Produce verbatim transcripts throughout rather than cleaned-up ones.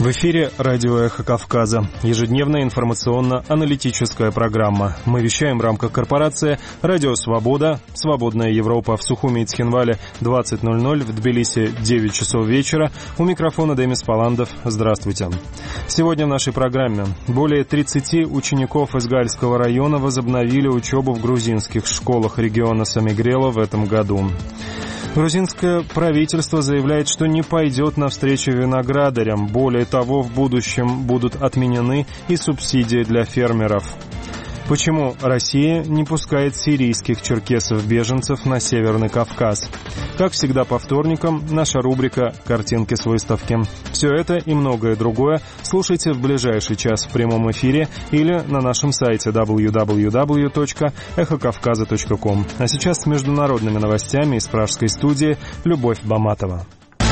В эфире радио «Эхо Кавказа». Ежедневная информационно-аналитическая программа. Мы вещаем в рамках корпорации «Радио Свобода», «Свободная Европа» в Сухуми и Цхинвале двадцать ноль ноль, в Тбилиси девять часов вечера. У микрофона Демис Паландов. Здравствуйте. Сегодня в нашей программе более тридцати учеников из Гальского района возобновили учебу в грузинских школах региона Самигрела в этом году. Грузинское правительство заявляет, что не пойдет навстречу виноградарям. Более того, в будущем будут отменены и субсидии для фермеров. Почему Россия не пускает сирийских черкесов-беженцев на Северный Кавказ? Как всегда по вторникам, наша рубрика «Картинки с выставки». Все это и многое другое слушайте в ближайший час в прямом эфире или на нашем сайте дабл ю дабл ю дабл ю точка эхо кавказа точка ком. А сейчас с международными новостями из пражской студии Любовь Баматова.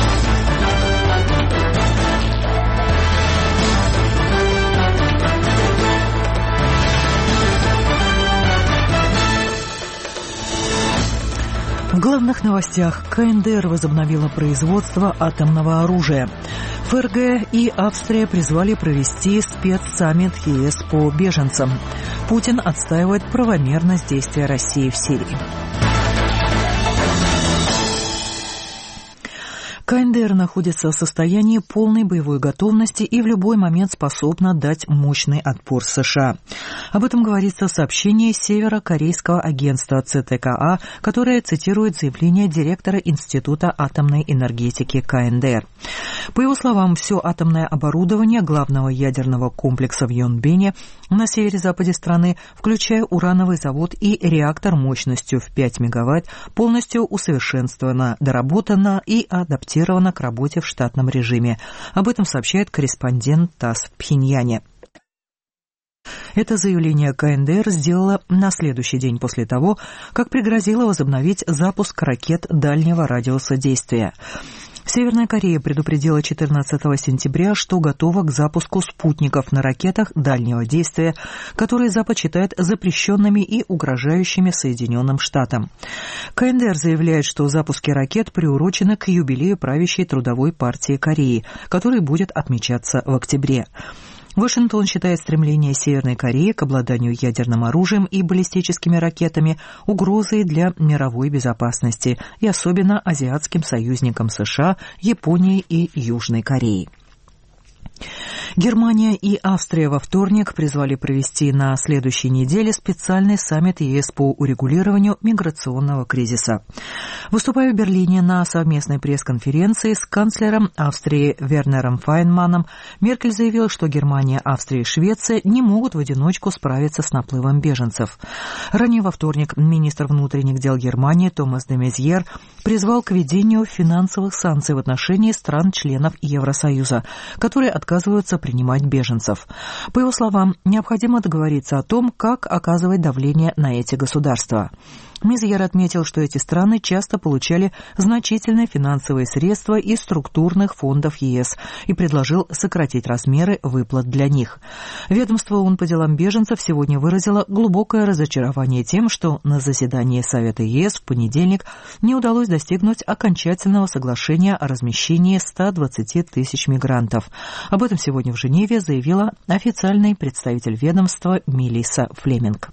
В главных новостях: КНДР возобновила производство атомного оружия. ФРГ и Австрия призвали провести спецсаммит ЕС по беженцам. Путин отстаивает правомерность действия России в Сирии. КНДР находится в состоянии полной боевой готовности и в любой момент способна дать мощный отпор США. Об этом говорится в сообщении северокорейского агентства ЦТКА, которое цитирует заявление директора Института атомной энергетики КНДР. По его словам, все атомное оборудование главного ядерного комплекса в Йонбине на северо-западе страны, включая урановый завод и реактор мощностью в пять мегаватт, полностью усовершенствовано, доработано и адаптировано к работе в штатном режиме. Об этом сообщает корреспондент ТАСС в Пхеньяне. Это заявление КНДР сделала на следующий день после того, как пригрозила возобновить запуск ракет дальнего радиуса действия. Северная Корея предупредила четырнадцатого сентября, что готова к запуску спутников на ракетах дальнего действия, которые Запад считает запрещенными и угрожающими Соединенным Штатам. КНДР заявляет, что запуски ракет приурочены к юбилею правящей Трудовой партии Кореи, который будет отмечаться в октябре. Вашингтон считает стремление Северной Кореи к обладанию ядерным оружием и баллистическими ракетами угрозой для мировой безопасности и особенно азиатским союзникам США, Японии и Южной Кореи. Германия и Австрия во вторник призвали провести на следующей неделе специальный саммит ЕС по урегулированию миграционного кризиса. Выступая в Берлине на совместной пресс-конференции с канцлером Австрии Вернером Файнманом, Меркель заявила, что Германия, Австрия и Швеция не могут в одиночку справиться с наплывом беженцев. Ранее во вторник министр внутренних дел Германии Томас де Мезьер призвал к введению финансовых санкций в отношении стран-членов Евросоюза, которые отказываются принимать беженцев. По его словам, необходимо договориться о том, как оказывать давление на эти государства. Мезьер отметил, что эти страны часто получали значительные финансовые средства из структурных фондов ЕС и предложил сократить размеры выплат для них. Ведомство ООН по делам беженцев сегодня выразило глубокое разочарование тем, что на заседании Совета ЕС в понедельник не удалось достигнуть окончательного соглашения о размещении ста двадцати тысяч мигрантов. Об этом сегодня в Женеве заявила официальный представитель ведомства Мелисса Флеминг.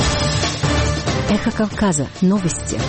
Эхо Кавказа. Новости.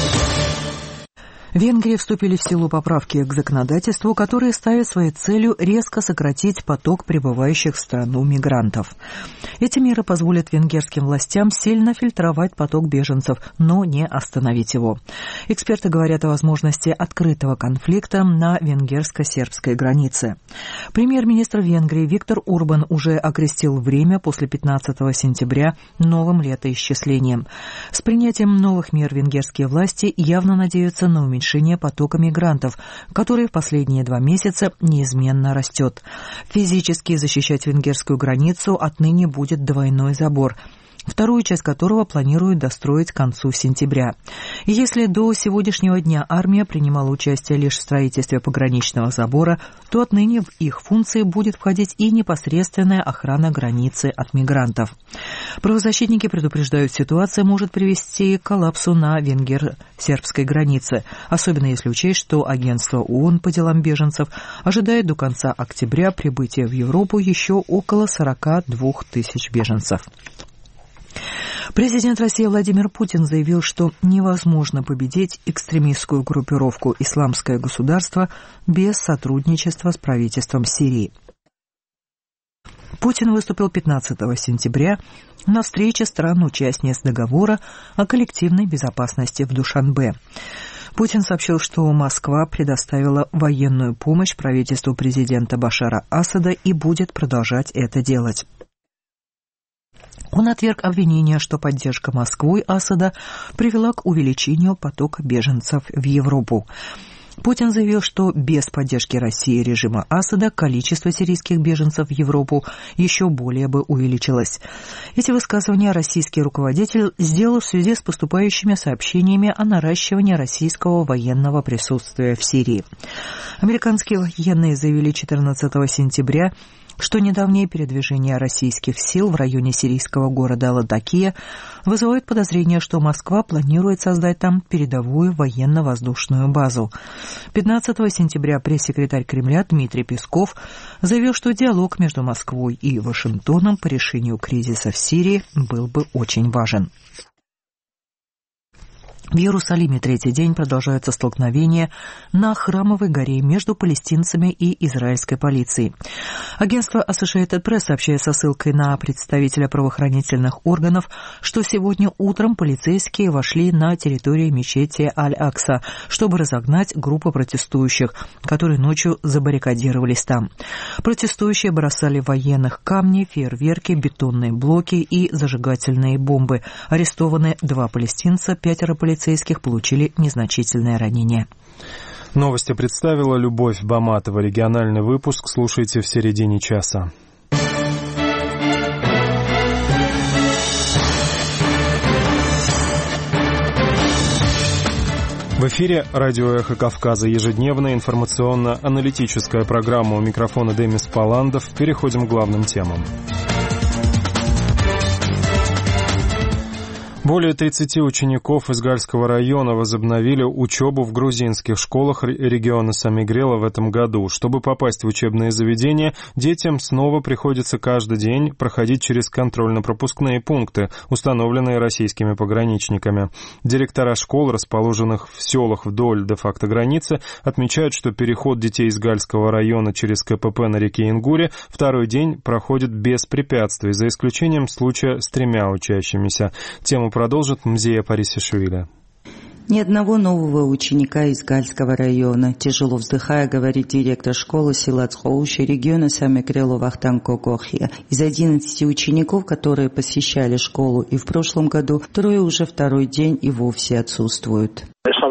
В Венгрии вступили в силу поправки к законодательству, которые ставят своей целью резко сократить поток прибывающих в страну мигрантов. Эти меры позволят венгерским властям сильно фильтровать поток беженцев, но не остановить его. Эксперты говорят о возможности открытого конфликта на венгерско-сербской границе. Премьер-министр Венгрии Виктор Орбан уже окрестил время после пятнадцатого сентября новым летоисчислением. С принятием новых мер венгерские власти явно надеются на уменьшение потока мигрантов, который в последние два месяца неизменно растет. Физически защищать венгерскую границу отныне будет двойной забор. вторую часть которого планируют достроить к концу сентября. И если до сегодняшнего дня армия принимала участие лишь в строительстве пограничного забора, то отныне в их функции будет входить и непосредственная охрана границы от мигрантов. Правозащитники предупреждают, ситуация может привести к коллапсу на венгер-сербской границе, особенно если учесть, что агентство ООН по делам беженцев ожидает до конца октября прибытия в Европу еще около сорок два тысяч беженцев. Президент России Владимир Путин заявил, что невозможно победить экстремистскую группировку «Исламское государство» без сотрудничества с правительством Сирии. Путин выступил пятнадцатого сентября на встрече стран-участниц договора о коллективной безопасности в Душанбе. Путин сообщил, что Москва предоставила военную помощь правительству президента Башара Асада и будет продолжать это делать. Он отверг обвинение, что поддержка Москвой Асада привела к увеличению потока беженцев в Европу. Путин заявил, что без поддержки России режима Асада количество сирийских беженцев в Европу еще более бы увеличилось. Эти высказывания российский руководитель сделал в связи с поступающими сообщениями о наращивании российского военного присутствия в Сирии. Американские военные заявили четырнадцатого сентября, что недавнее передвижение российских сил в районе сирийского города Ладакия вызывает подозрение, что Москва планирует создать там передовую военно-воздушную базу. пятнадцатого сентября пресс-секретарь Кремля Дмитрий Песков заявил, что диалог между Москвой и Вашингтоном по решению кризиса в Сирии был бы очень важен. В Иерусалиме третий день продолжаются столкновения на Храмовой горе между палестинцами и израильской полицией. Агентство Associated Press сообщает со ссылкой на представителя правоохранительных органов, что сегодня утром полицейские вошли на территорию мечети Аль-Акса, чтобы разогнать группу протестующих, которые ночью забаррикадировались там. Протестующие бросали военных камни, фейерверки, бетонные блоки и зажигательные бомбы. Арестованы два палестинца, пятеро полицейских. Полицейских получили незначительное ранение. Новости представила Любовь Баматова. Региональный выпуск слушайте в середине часа. В эфире радио «Эхо Кавказа», ежедневная информационно-аналитическая программа. У микрофона Демис Паландов. Переходим к главным темам. Более тридцати учеников из Гальского района возобновили учебу в грузинских школах региона Самигрела в этом году. Чтобы попасть в учебные заведения, детям снова приходится каждый день проходить через контрольно-пропускные пункты, установленные российскими пограничниками. Директора школ, расположенных в селах вдоль де-факто границы, отмечают, что переход детей из Гальского района через КПП на реке Ингуре второй день проходит без препятствий, за исключением случая с тремя учащимися. Тему продолжит Мзея Парисишвили. Ни одного нового ученика из Гальского района. Тяжело вздыхая, говорит директор школы села Цхоуши региона Самигрелу Вахтанг Кокохия. Из одиннадцати учеников, которые посещали школу и в прошлом году, трое уже второй день и вовсе отсутствуют.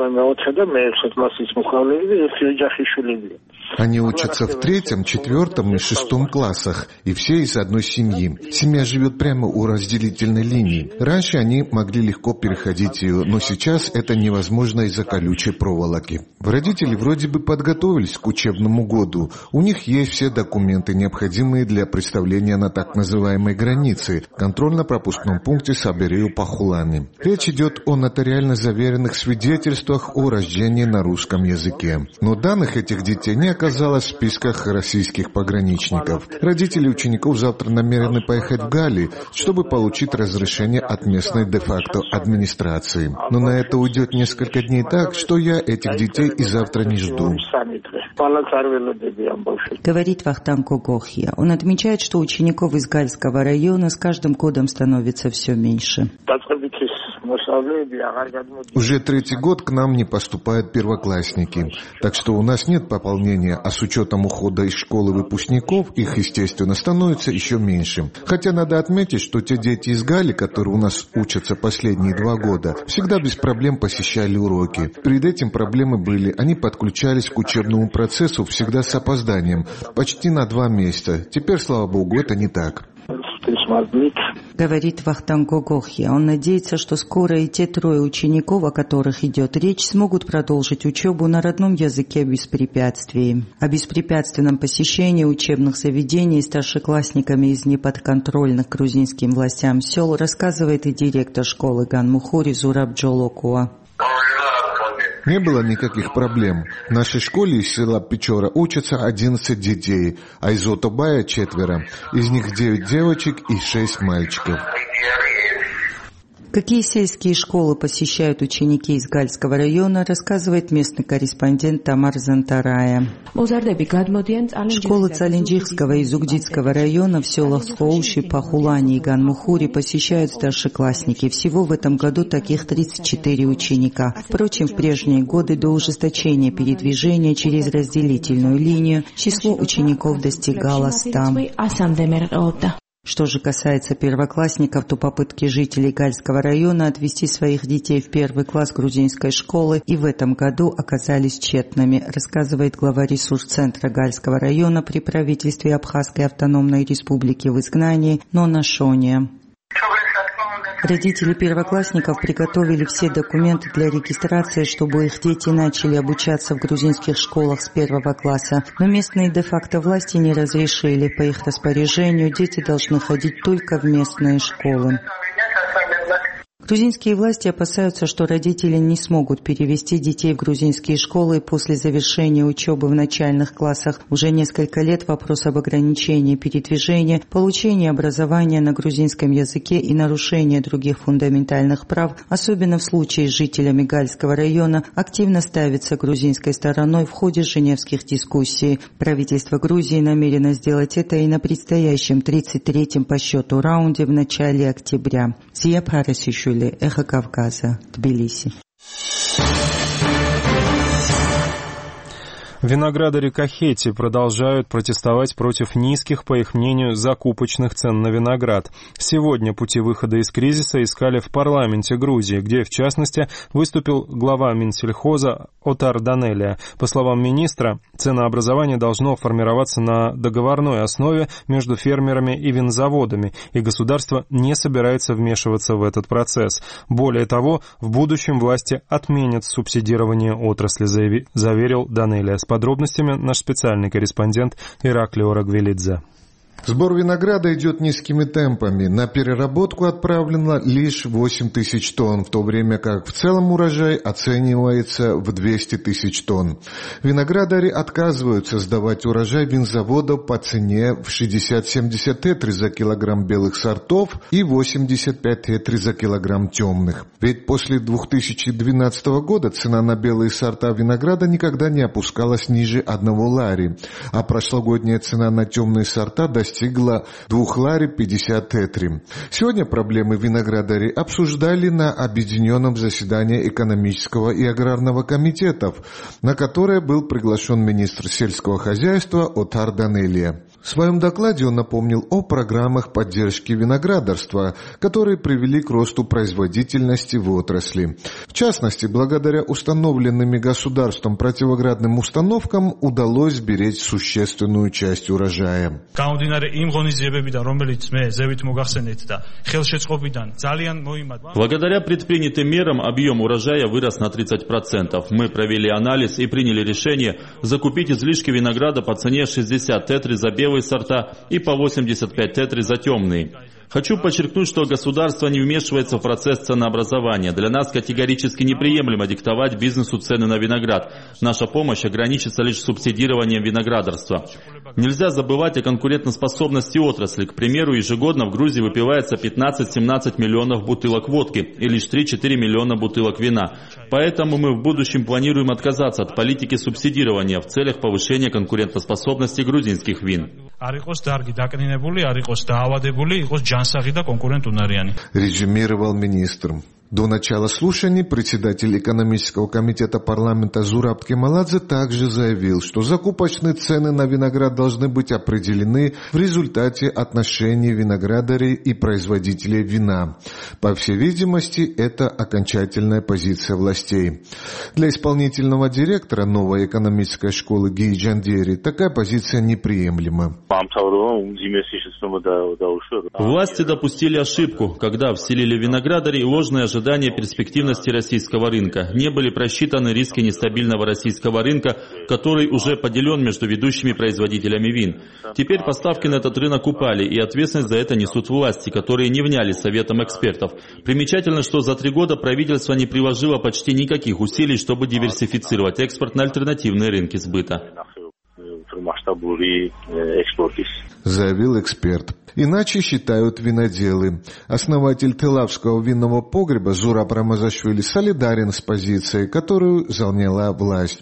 Они учатся в третьем, четвертом и шестом классах, и все из одной семьи. Семья живет прямо у разделительной линии. Раньше они могли легко переходить ее, но сейчас это невозможно из-за колючей проволоки. Родители вроде бы подготовились к учебному году. У них есть все документы, необходимые для представления на так называемой границе, контрольно-пропускном пункте Сабирею-Пахулани. Речь идет о нотариально заверенных свидетельствах о рождении на русском языке. Но данных этих детей не оказалось в списках российских пограничников. Родители учеников завтра намерены поехать в Гали, чтобы получить разрешение от местной де-факто администрации. Но на это уйдет несколько дней, так что я этих детей и завтра не жду. Говорит Вахтанг Кокохия. Он отмечает, что учеников из Гальского района с каждым годом становится все меньше. Уже третий год к нам не поступают первоклассники, так что у нас нет пополнения, а с учетом ухода из школы выпускников их, естественно, становится еще меньше. Хотя надо отметить, что те дети из Гали, которые у нас учатся последние два года, всегда без проблем посещали уроки. Перед этим проблемы были, они подключались к учебному процессу всегда с опозданием, почти на два месяца. Теперь, слава богу, это не так. говорит Вахтанг Гогохия. Он надеется, что скоро и те трое учеников, о которых идет речь, смогут продолжить учебу на родном языке без препятствий. О беспрепятственном посещении учебных заведений старшеклассниками из неподконтрольных грузинским властям сел рассказывает и директор школы Ганмухури Зураб Джолокуа. Не было никаких проблем. В нашей школе из села Печора учатся одиннадцать детей, а из Отобая четверо. Из них девять девочек и шесть мальчиков. Какие сельские школы посещают ученики из Гальского района, рассказывает местный корреспондент Тамар Зантарая. Школы Цаленджихского и Зугдитского района в селах Схоуши, Пахулани и Ганмухури посещают старшеклассники. Всего в этом году таких тридцать четыре ученика. Впрочем, в прежние годы до ужесточения передвижения через разделительную линию число учеников достигало ста. Что же касается первоклассников, то попытки жителей Гальского района отвести своих детей в первый класс грузинской школы и в этом году оказались тщетными, рассказывает глава ресурс-центра Гальского района при правительстве Абхазской автономной республики в изгнании Нона Шония. Родители первоклассников приготовили все документы для регистрации, чтобы их дети начали обучаться в грузинских школах с первого класса. Но местные де-факто власти не разрешили. По их распоряжению дети должны ходить только в местные школы. Грузинские власти опасаются, что родители не смогут перевести детей в грузинские школы после завершения учебы в начальных классах. Уже несколько лет вопрос об ограничении передвижения, получении образования на грузинском языке и нарушении других фундаментальных прав, особенно в случае с жителями Гальского района, активно ставится грузинской стороной в ходе женевских дискуссий. Правительство Грузии намерено сделать это и на предстоящем тридцать третьем по счету раунде в начале октября. Зия Парасишули, Эхо Кавказа, Тбилиси. Виноградари Кахети продолжают протестовать против низких, по их мнению, закупочных цен на виноград. Сегодня пути выхода из кризиса искали в парламенте Грузии, где, в частности, выступил глава Минсельхоза Отар Данелия. По словам министра, ценообразование должно формироваться на договорной основе между фермерами и винзаводами, и государство не собирается вмешиваться в этот процесс. Более того, в будущем власти отменят субсидирование отрасли, заверил Данелия. С подробностями наш специальный корреспондент Ираклий Орагвелидзе. Сбор винограда идет низкими темпами. На переработку отправлено лишь восемь тысяч тонн, в то время как в целом урожай оценивается в двести тысяч тонн. Виноградари отказываются сдавать урожай винзаводов по цене в шестьдесят-семьдесят тетри за килограмм белых сортов и восемьдесят пять тетри за килограмм темных. Ведь после две тысячи двенадцатого года цена на белые сорта винограда никогда не опускалась ниже одного лари, а прошлогодняя цена на темные сорта достигла достигла двух лари пятьдесят тетри. Сегодня проблемы виноградарей обсуждали на объединенном заседании экономического и аграрного комитетов, на которое был приглашен министр сельского хозяйства Отар Данелия. В своем докладе он напомнил о программах поддержки виноградарства, которые привели к росту производительности в отрасли. В частности, благодаря установленным государством противоградным установкам удалось сберечь существенную часть урожая. Благодаря предпринятым мерам объем урожая вырос на тридцать процентов. Мы провели анализ и приняли решение закупить излишки винограда по цене шестьдесят тетри за белые сорта и по восемьдесят пять тетри за темные. Хочу подчеркнуть, что государство не вмешивается в процесс ценообразования. Для нас категорически неприемлемо диктовать бизнесу цены на виноград. Наша помощь ограничится лишь субсидированием виноградарства. Нельзя забывать о конкурентоспособности отрасли. К примеру, ежегодно в Грузии выпивается пятнадцать-семнадцать миллионов бутылок водки и лишь три-четыре миллиона бутылок вина. Поэтому мы в будущем планируем отказаться от политики субсидирования в целях повышения конкурентоспособности грузинских вин. Резюмировал министр. До начала слушаний председатель экономического комитета парламента Зураб Кемаладзе также заявил, что закупочные цены на виноград должны быть определены в результате отношений виноградарей и производителей вина. По всей видимости, это окончательная позиция властей. Для исполнительного директора новой экономической школы Ги Джандери такая позиция неприемлема. Власти допустили ошибку, когда вселили виноградарей ложные ожидания ожидания перспективности российского рынка. Не были просчитаны риски нестабильного российского рынка, который уже поделен между ведущими производителями вин. Теперь поставки на этот рынок упали, и ответственность за это несут власти, которые не вняли советам экспертов. Примечательно, что за три года правительство не приложило почти никаких усилий, чтобы диверсифицировать экспорт на альтернативные рынки сбыта. Заявил эксперт. Иначе считают виноделы. Основатель Тылавского винного погреба Зураб Рамазашвили солидарен с позицией, которую заняла власть.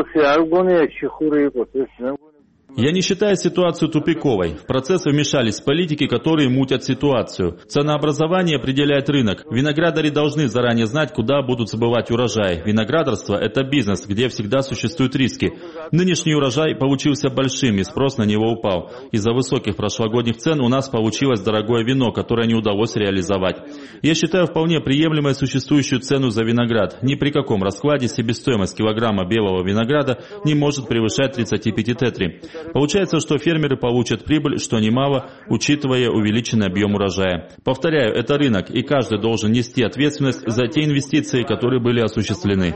Я не считаю ситуацию тупиковой. В процесс вмешались политики, которые мутят ситуацию. Ценообразование определяет рынок. Виноградари должны заранее знать, куда будут забывать урожай. Виноградарство – это бизнес, где всегда существуют риски. Нынешний урожай получился большим, и спрос на него упал. Из-за высоких прошлогодних цен у нас получилось дорогое вино, которое не удалось реализовать. Я считаю вполне приемлемой существующую цену за виноград. Ни при каком раскладе себестоимость килограмма белого винограда не может превышать тридцать пять тетри. Получается, что фермеры получат прибыль, что немало, учитывая увеличенный объем урожая. Повторяю, это рынок, и каждый должен нести ответственность за те инвестиции, которые были осуществлены.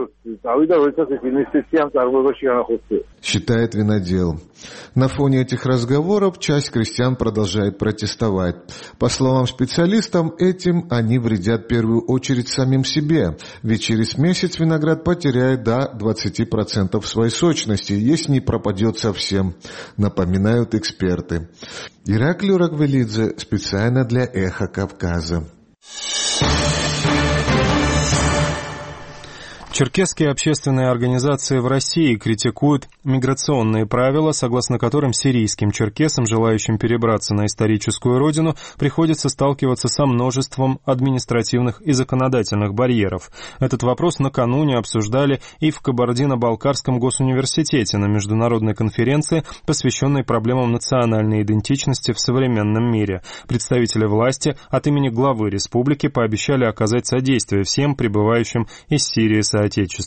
Считает винодел. На фоне этих разговоров часть крестьян продолжает протестовать. По словам специалистов, этим они вредят в первую очередь самим себе, ведь через месяц виноград потеряет до двадцати процентов своей сочности, если не пропадет совсем, напоминают эксперты. Ираклий Рагвелидзе специально для «Эхо Кавказа». Черкесские общественные организации в России критикуют миграционные правила, согласно которым сирийским черкесам, желающим перебраться на историческую родину, приходится сталкиваться со множеством административных и законодательных барьеров. Этот вопрос накануне обсуждали и в Кабардино-Балкарском госуниверситете на международной конференции, посвященной проблемам национальной идентичности в современном мире. Представители власти от имени главы республики пообещали оказать содействие всем прибывающим из Сирии соотечественникам.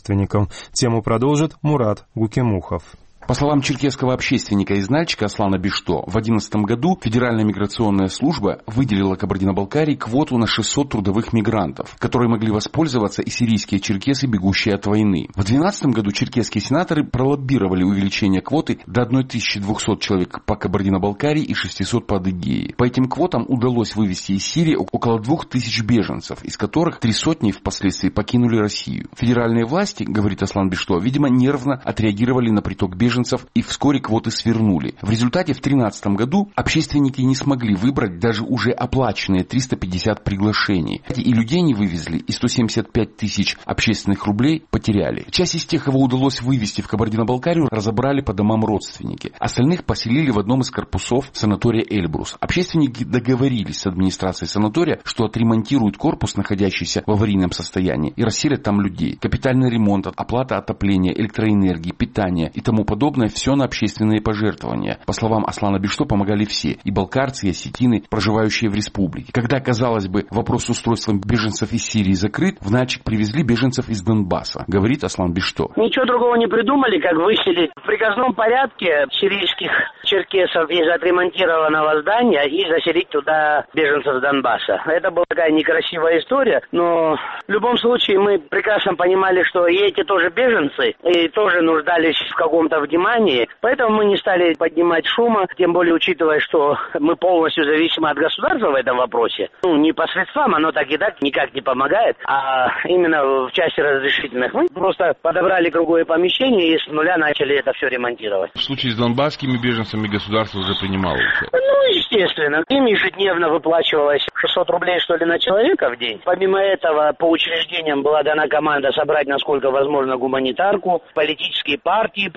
Тему продолжит Мурат Гукемухов. По словам черкесского общественника и знальчика Аслана Бишто, в две тысячи одиннадцатом году Федеральная миграционная служба выделила Кабардино-Балкарии квоту на шестьсот трудовых мигрантов, которые могли воспользоваться и сирийские черкесы, бегущие от войны. В две тысячи двенадцатом году черкесские сенаторы пролоббировали увеличение квоты до тысячи двухсот человек по Кабардино-Балкарии и шестисот по Адыгее. По этим квотам удалось вывести из Сирии около двух тысяч беженцев, из которых три сотни впоследствии покинули Россию. Федеральные власти, говорит Аслан Бишто, видимо, нервно отреагировали на приток беженцев, и вскоре квоты свернули. В результате в две тысячи тринадцатом году общественники не смогли выбрать даже уже оплаченные триста пятьдесят приглашений. И людей не вывезли, и сто семьдесят пять тысяч общественных рублей потеряли. Часть из тех, кого удалось вывести в Кабардино-Балкарию, разобрали по домам родственники. Остальных поселили в одном из корпусов санатория Эльбрус. Общественники договорились с администрацией санатория, что отремонтируют корпус, находящийся в аварийном состоянии, и расселят там людей. Капитальный ремонт, оплата отопления, электроэнергии, питания и тому подобное. Все на общественные пожертвования. По словам Аслана Бишто, помогали все. И балкарцы, и осетины, проживающие в республике. Когда, казалось бы, вопрос с устройством беженцев из Сирии закрыт, в Начик привезли беженцев из Донбасса, говорит Аслан Бишто. Ничего другого не придумали, как выселить в приказном порядке сирийских черкесов из отремонтированного здания и заселить туда беженцев с Донбасса. Это была такая некрасивая история, но в любом случае мы прекрасно понимали, что и эти тоже беженцы, и тоже нуждались в каком-то внимании, поэтому мы не стали поднимать шума, тем более учитывая, что мы полностью зависимы от государства в этом вопросе. Ну, не по средствам, оно так и так никак не помогает, а именно в части разрешительных. Мы просто подобрали другое помещение и с нуля начали это все ремонтировать. В случае с донбасскими беженцами государство уже принимало участие? Ну, естественно. Им ежедневно выплачивалось шестьсот рублей, что ли, на человека в день. Помимо этого, по учреждениям была дана команда собрать, насколько возможно, гуманитарку. Политические партии приняли в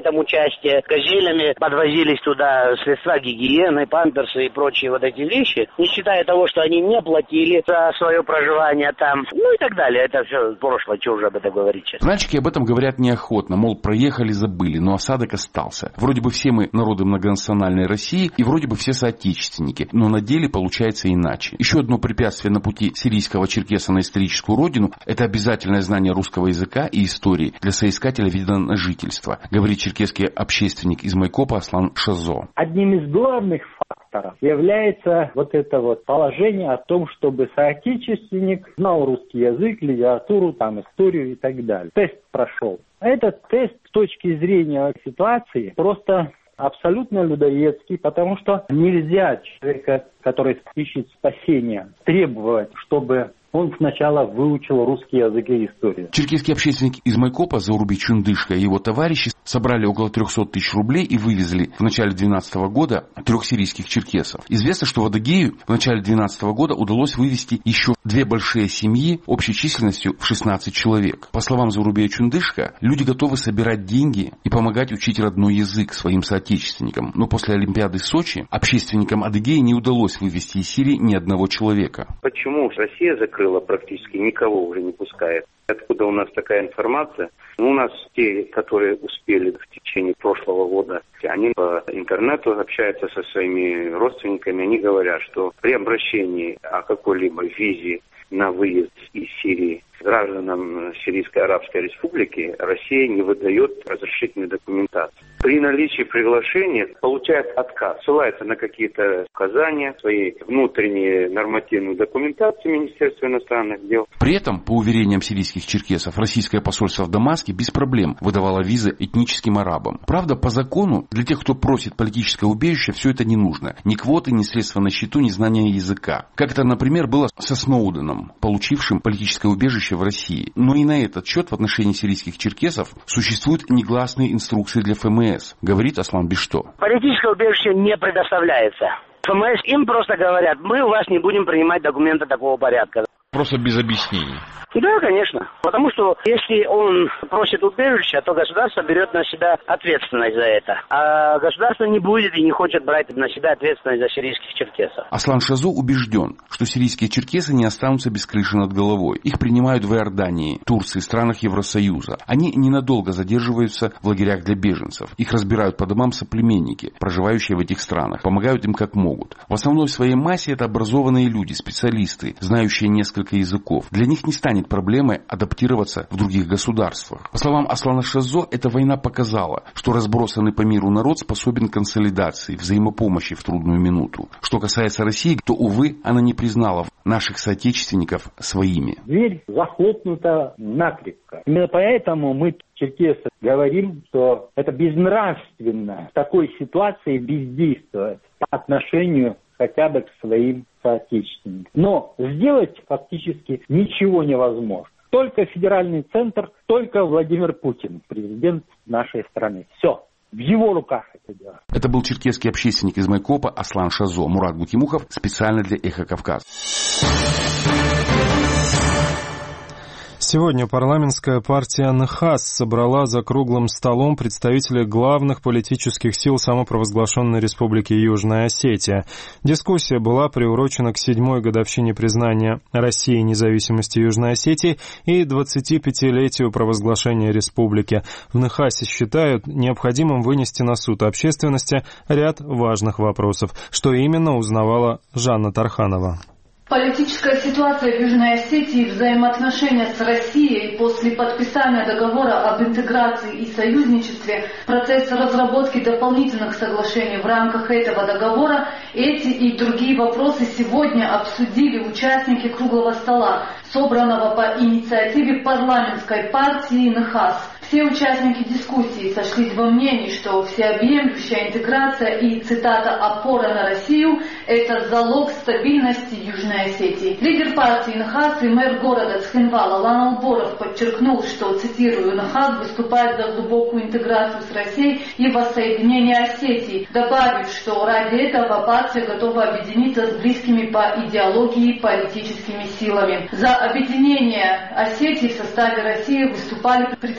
этом участие. Козелями подвозились туда средства гигиены, памперсы и прочие вот эти вещи, не считая того, что они не платили за свое проживание там, ну и так далее. Это все прошлое, что уже об этом говорить сейчас. Мальчики об этом говорят неохотно, мол, проехали, забыли, но осадок остался. Вроде бы все мы народы многонациональной России и вроде бы все соотечественники, но на деле получается иначе. Еще одно препятствие на пути сирийского черкеса на историческую родину – это обязательное знание русского языка и истории для соискателя вида на жительство, говорит черкесский общественник из Майкопа Аслан Шазо. Одним из главных факторов является вот это вот положение о том, чтобы соотечественник знал русский язык, литературу, там, историю и так далее. Тест прошел. Этот тест с точки зрения ситуации просто абсолютно людоедский, потому что нельзя человека, который ищет спасения, требовать, чтобы он сначала выучил русский язык и историю. Черкесский общественник из Майкопа Зауруби Чундышка и его товарищи собрали около триста тысяч рублей и вывезли в начале две тысячи двенадцатого года трех сирийских черкесов. Известно, что в Адыгею в начале две тысячи двенадцатого года удалось вывезти еще две большие семьи общей численностью в шестнадцать человек. По словам Заурубия Чундышка, люди готовы собирать деньги и помогать учить родной язык своим соотечественникам. Но после Олимпиады в Сочи общественникам Адыгеи не удалось вывезти из Сирии ни одного человека. Почему Россия закрыла? Практически никого уже не пускает. Откуда у нас такая информация? Ну, у нас те, которые успели в течение прошлого года, они по интернету общаются со своими родственниками, они говорят, что при обращении о какой-либо визе на выезд из Сирии гражданам Сирийской Арабской Республики Россия не выдает разрешительной документации. При наличии приглашения получает отказ, ссылается на какие-то указания, своей внутренней нормативной документации Министерства иностранных дел. При этом, по уверениям сирийских черкесов, российское посольство в Дамаске без проблем выдавало визы этническим арабам. Правда, по закону, для тех, кто просит политическое убежище, все это не нужно. Ни квоты, ни средства на счету, ни знания языка. Как это, например, было со Сноуденом, получившим политическое убежище в России. Но и на этот счет в отношении сирийских черкесов существуют негласные инструкции для эф эм эс, говорит Аслан Бишто. Политическое убежище не предоставляется. эф эм эс им просто говорят, мы у вас не будем принимать документы такого порядка. Просто без объяснений. Да, конечно. Потому что если он просит убежища, то государство берет на себя ответственность за это. А государство не будет и не хочет брать на себя ответственность за сирийских черкесов. Аслан Шазо убежден, что сирийские черкесы не останутся без крыши над головой. Их принимают в Иордании, Турции, странах Евросоюза. Они ненадолго задерживаются в лагерях для беженцев. Их разбирают по домам соплеменники, проживающие в этих странах. Помогают им как могут. В основной своей массе это образованные люди, специалисты, знающие несколько языков. Для них не станет проблемой адаптироваться в других государствах. По словам Аслана Шазо, эта война показала, что разбросанный по миру народ способен к консолидации, взаимопомощи в трудную минуту. Что касается России, то, увы, она не признала наших соотечественников своими. Дверь захлопнута накрепко. Именно поэтому мы, черкесы, говорим, что это безнравственно в такой ситуации бездействовать по отношению хотя бы к своим соотечественникам. Но сделать фактически ничего невозможно. Только федеральный центр, только Владимир Путин, президент нашей страны. Все. В его руках это дело. Это был черкесский общественник из Майкопа Аслан Шазо. Мурат Бутимухов специально для Эхо Кавказ. Сегодня парламентская партия НХАС собрала за круглым столом представителей главных политических сил самопровозглашенной Республики Южная Осетия. Дискуссия была приурочена к седьмой годовщине признания России независимости Южной Осетии и двадцатипятилетию провозглашения республики. В НХАСе считают необходимым вынести на суд общественности ряд важных вопросов. Что именно, узнавала Жанна Тарханова. Политическая ситуация в Южной Осетии, взаимоотношения с Россией после подписания договора об интеграции и союзничестве, процесс разработки дополнительных соглашений в рамках этого договора, эти и другие вопросы сегодня обсудили участники круглого стола, собранного по инициативе парламентской партии НХАС. Все участники дискуссии сошлись во мнении, что всеобъемлющая интеграция и, цитата, «опора на Россию» – это залог стабильности Южной Осетии. Лидер партии НХАС и мэр города Цхинвал Алан Алборов подчеркнул, что, цитирую, НХАС выступает за глубокую интеграцию с Россией и воссоединение Осетии, добавив, что ради этого партия готова объединиться с близкими по идеологии политическими силами. За объединение Осетии в составе России выступали представители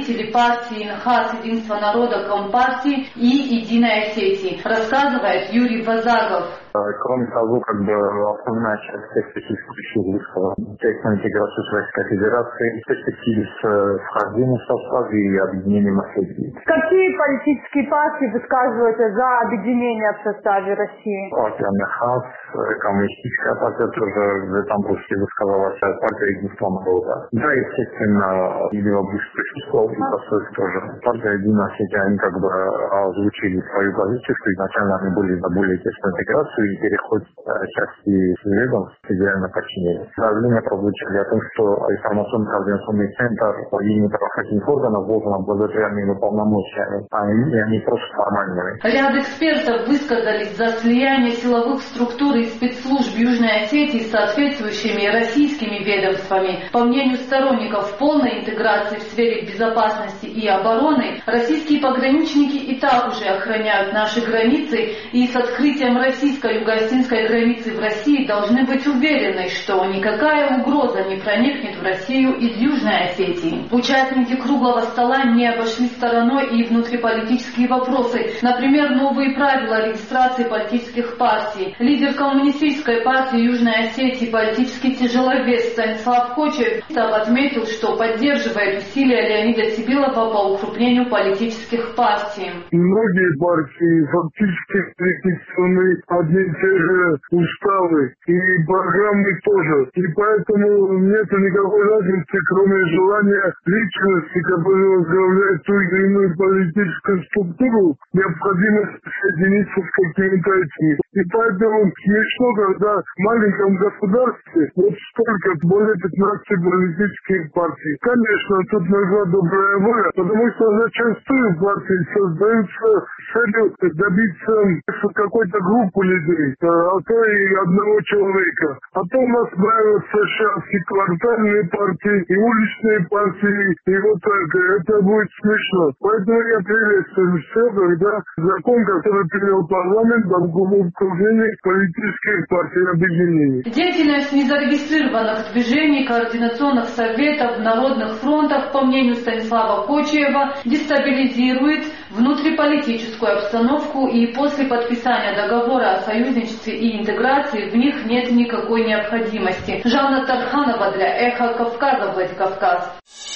представители партии НХАС «Единство народа», Компартии и «Единой Осетии», рассказывает Юрий Вазагов. Кроме того, как бы основная часть всех таких случаев высказала текст на интеграцию с Российской Федерацией, перспективы с вхождением в состав и объединением Осетии. Какие политические партии высказываются за объединение в составе России? Партия НХАС, коммунистическая партия тоже в этом пусте высказалась, партия «Единство народа». Да, естественно, Елена Буш присутствовал, и Косовик тоже. Партия «Единая Осетия», они как бы озвучили свою позицию, что изначально они были за более тесную интеграцию и переход части ведомств в федеральное подчинение. Заявления прозвучали о том, что информационно-координационный центр управления правоохранительных органов должен обладать реальными полномочиями, а они, они просто формальными. Ряд экспертов высказались за слияние силовых структур и спецслужб Южной Осетии с соответствующими российскими ведомствами. По мнению сторонников полной интеграции в сфере безопасности и обороны, российские пограничники и так уже охраняют наши границы, и с открытием российской юго-осетинской границы в России должны быть уверены, что никакая угроза не проникнет в Россию из Южной Осетии. Участники круглого стола не обошли стороной и внутриполитические вопросы, например, новые правила регистрации политических партий. Лидер коммунистической партии Южной Осетии, политический тяжеловес Станислав Кочев отметил, что поддерживает усилия Леонида Сибилова по укрупнению политических партий. Многие партии фактически регистрационные одни и те же уставы и программы тоже. И поэтому нет никакой разницы, кроме желания личности, которая возглавляет ту или иную политическую структуру, необходимо соединиться с какими-то этими. И поэтому смешно, когда в маленьком государстве вот столько, более пятнадцати политических партий. Конечно, тут нужна добрая воля, потому что зачастую партии создаются с целью добиться какой-то группы людей, а то и одного человека. А то у нас нравятся сейчас и квартальные партии, и уличные партии, и вот это. Это будет смешно. Поэтому я приветствую все, когда закон, который принял парламент об укрупнении политических партий объединений. Деятельность незарегистрированных движений, координационных советов, народных фронтов, по мнению Станислава Кочева, дестабилизирует внутриполитическую обстановку, и после подписания договора о союзничестве и интеграции в них нет никакой необходимости. Жанна Тарханова для «Эхо Кавказа», Владикавказ.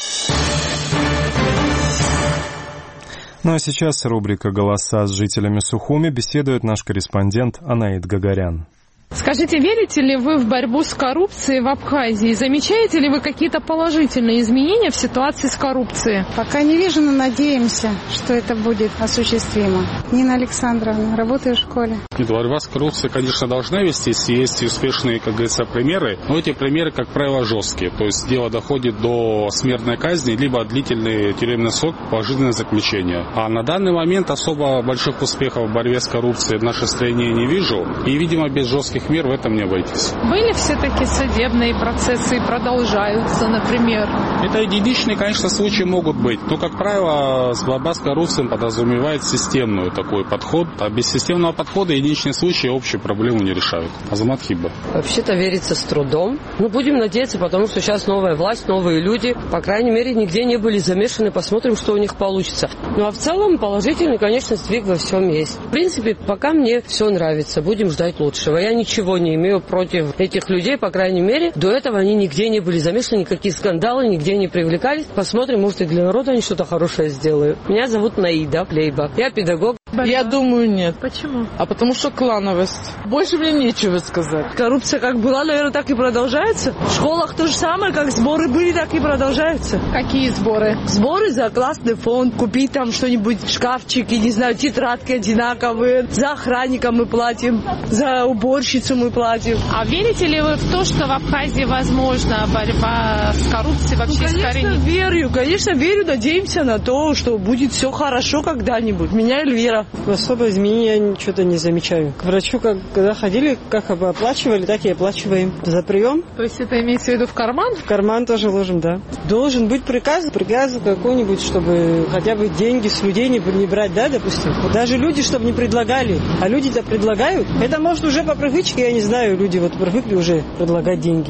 Ну а сейчас рубрика «Голоса» с жителями Сухуми беседует наш корреспондент Анаид Гагарян. Скажите, верите ли вы в борьбу с коррупцией в Абхазии? Замечаете ли вы какие-то положительные изменения в ситуации с коррупцией? Пока не вижу, но надеемся, что это будет осуществимо. Нина Александровна, работаю в школе. Борьба с коррупцией, конечно, должна вестись. Есть успешные, как говорится, примеры. Но эти примеры, как правило, жесткие. То есть дело доходит до смертной казни, либо длительный тюремный срок, пожизненное заключение. А на данный момент особо больших успехов в борьбе с коррупцией в нашей стране не вижу. И, видимо, без жестких мер в этом не обойтись. Были все-таки судебные процессы и продолжаются, например? Это единичные, конечно, случаи могут быть. Но, как правило, борьба с коррупцией подразумевает системный такой подход. А без системного подхода единичные случаи общую проблему не решают. Азамат Хиба. Вообще-то верится с трудом. Ну, будем надеяться, потому что сейчас новая власть, новые люди. По крайней мере, нигде не были замешаны. Посмотрим, что у них получится. Ну, а в целом положительный, конечно, сдвиг во всем есть. В принципе, пока мне все нравится. Будем ждать лучшего. Я ничего Ничего не имею против этих людей, по крайней мере. До этого они нигде не были замешаны, никакие скандалы, нигде не привлекались. Посмотрим, может, и для народа они что-то хорошее сделают. Меня зовут Наида Плейба. Я педагог. Я думаю, нет. Почему? А потому что клановость. Больше мне нечего сказать. Коррупция как была, наверное, так и продолжается. В школах то же самое, как сборы были, так и продолжаются. Какие сборы? Сборы за классный фонд, купить там что-нибудь, шкафчики, не знаю, тетрадки одинаковые. За охранника мы платим, за уборщицу мы платим. А верите ли вы в то, что в Абхазии возможна борьба с коррупцией, вообще ну, конечно, искоренить? верю, конечно, верю, надеемся на то, что будет все хорошо когда-нибудь. Меня Эльвира. Особо изменения я что-то не замечаю. К врачу, как, когда ходили, как бы оплачивали, так и оплачиваем. За прием. То есть это имеется в виду в карман? В карман тоже ложим, да. Должен быть приказ, приказ какой-нибудь, чтобы хотя бы деньги с людей не, не брать, да, допустим. Даже люди, чтобы не предлагали. А люди-то предлагают. Это может уже по привычке, я не знаю, люди вот привыкли уже предлагать деньги.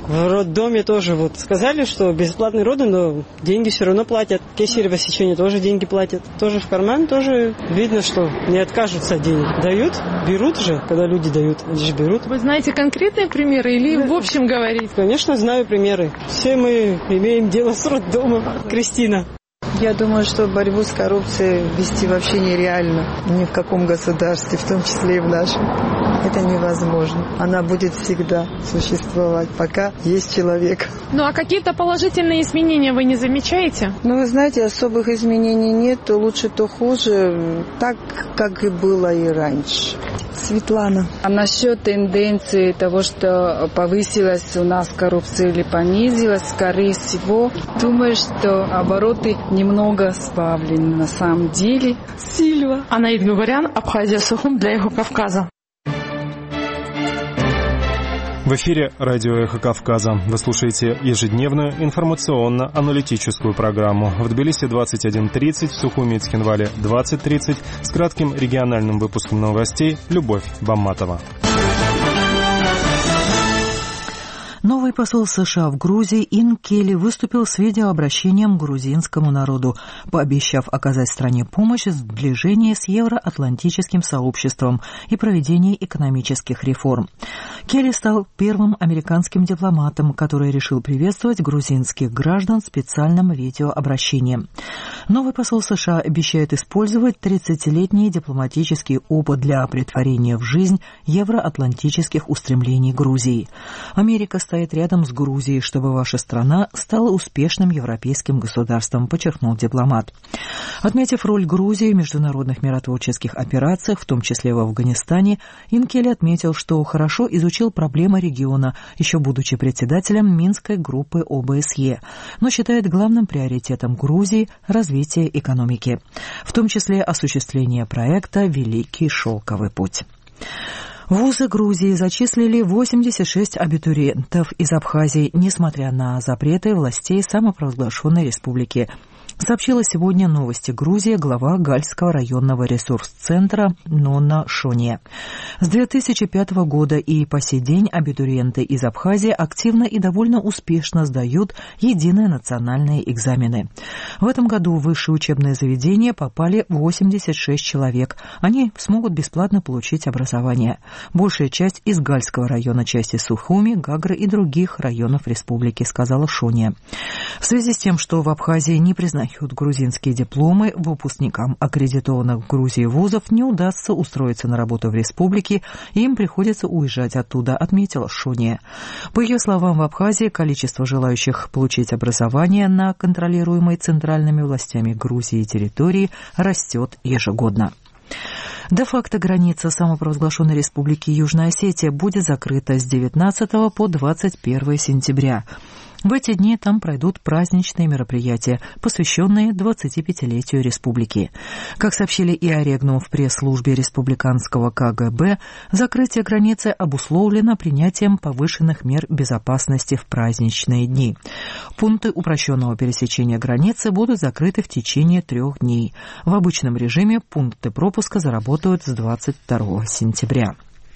В роддоме тоже вот сказали, что бесплатные роды, но деньги все равно платят. Кесарево сечение тоже деньги платят. Тоже в карман, тоже видно, что не откажутся от денег. Дают, берут же, когда люди дают, они же берут. Вы знаете конкретные примеры или в общем говорить? Конечно, знаю примеры. Все мы имеем дело с роддомом. Кристина. Я думаю, что борьбу с коррупцией вести вообще нереально. Ни в каком государстве, в том числе и в нашем. Это невозможно. Она будет всегда существовать, пока есть человек. Ну а какие-то положительные изменения вы не замечаете? Ну, вы знаете, особых изменений нет. То лучше, то хуже. Так, как и было и раньше. Светлана. А насчет тенденции того, что повысилась у нас коррупция или понизилась, скорее всего, думаю, что обороты немного сбавлены на самом деле. Сильва. Анаид Габарян, Абхазия, Сухум для Эхо Кавказа. В эфире радио «Эхо Кавказа». Вы слушаете ежедневную информационно-аналитическую программу. В Тбилиси двадцать один тридцать, в Сухуми и Цхинвале двадцать тридцать. С кратким региональным выпуском новостей Любовь Бамматова. Новый посол США в Грузии Ин Келли выступил с видеообращением к грузинскому народу, пообещав оказать стране помощь в сближении с евроатлантическим сообществом и проведении экономических реформ. Келли стал первым американским дипломатом, который решил приветствовать грузинских граждан специальным видеообращением. Новый посол США обещает использовать тридцатилетний дипломатический опыт для претворения в жизнь евроатлантических устремлений Грузии. Америка стоит рядом с Грузией, чтобы ваша страна стала успешным европейским государством, подчеркнул дипломат. Отметив роль Грузии в международных миротворческих операциях, в том числе в Афганистане, Ин Келли отметил, что хорошо изучил проблемы региона, еще будучи председателем Минской группы О Бэ С Е, но считает главным приоритетом Грузии развитие экономики, в том числе осуществление проекта «Великий шелковый путь». Вузы Грузии зачислили восемьдесят шесть абитуриентов из Абхазии, несмотря на запреты властей самопровозглашенной республики. Сообщила сегодня «Новости Грузии» глава Гальского районного ресурс-центра Нонна Шония. С две тысячи пятого года и по сей день абитуриенты из Абхазии активно и довольно успешно сдают единые национальные экзамены. В этом году в высшее учебное заведение попали восемьдесят шесть человек. Они смогут бесплатно получить образование. Большая часть из Гальского района, части Сухуми, Гагры и других районов республики, сказала Шония. В связи с тем, что в Абхазии не признают грузинские дипломы, выпускникам аккредитованных в Грузии вузов не удастся устроиться на работу в республике, и им приходится уезжать оттуда, отметила Шония. По ее словам, в Абхазии количество желающих получить образование на контролируемой центральными властями Грузии территории растет ежегодно. Де-факто граница самопровозглашенной республики Южная Осетия будет закрыта с девятнадцатого по двадцать первое сентября. В эти дни там пройдут праздничные мероприятия, посвященные двадцатипятилетию республики. Как сообщили ИА Регнум в пресс-службе республиканского Ка Гэ Бэ, закрытие границы обусловлено принятием повышенных мер безопасности в праздничные дни. Пункты упрощенного пересечения границы будут закрыты в течение трех дней. В обычном режиме пункты пропуска заработают с двадцать второго сентября.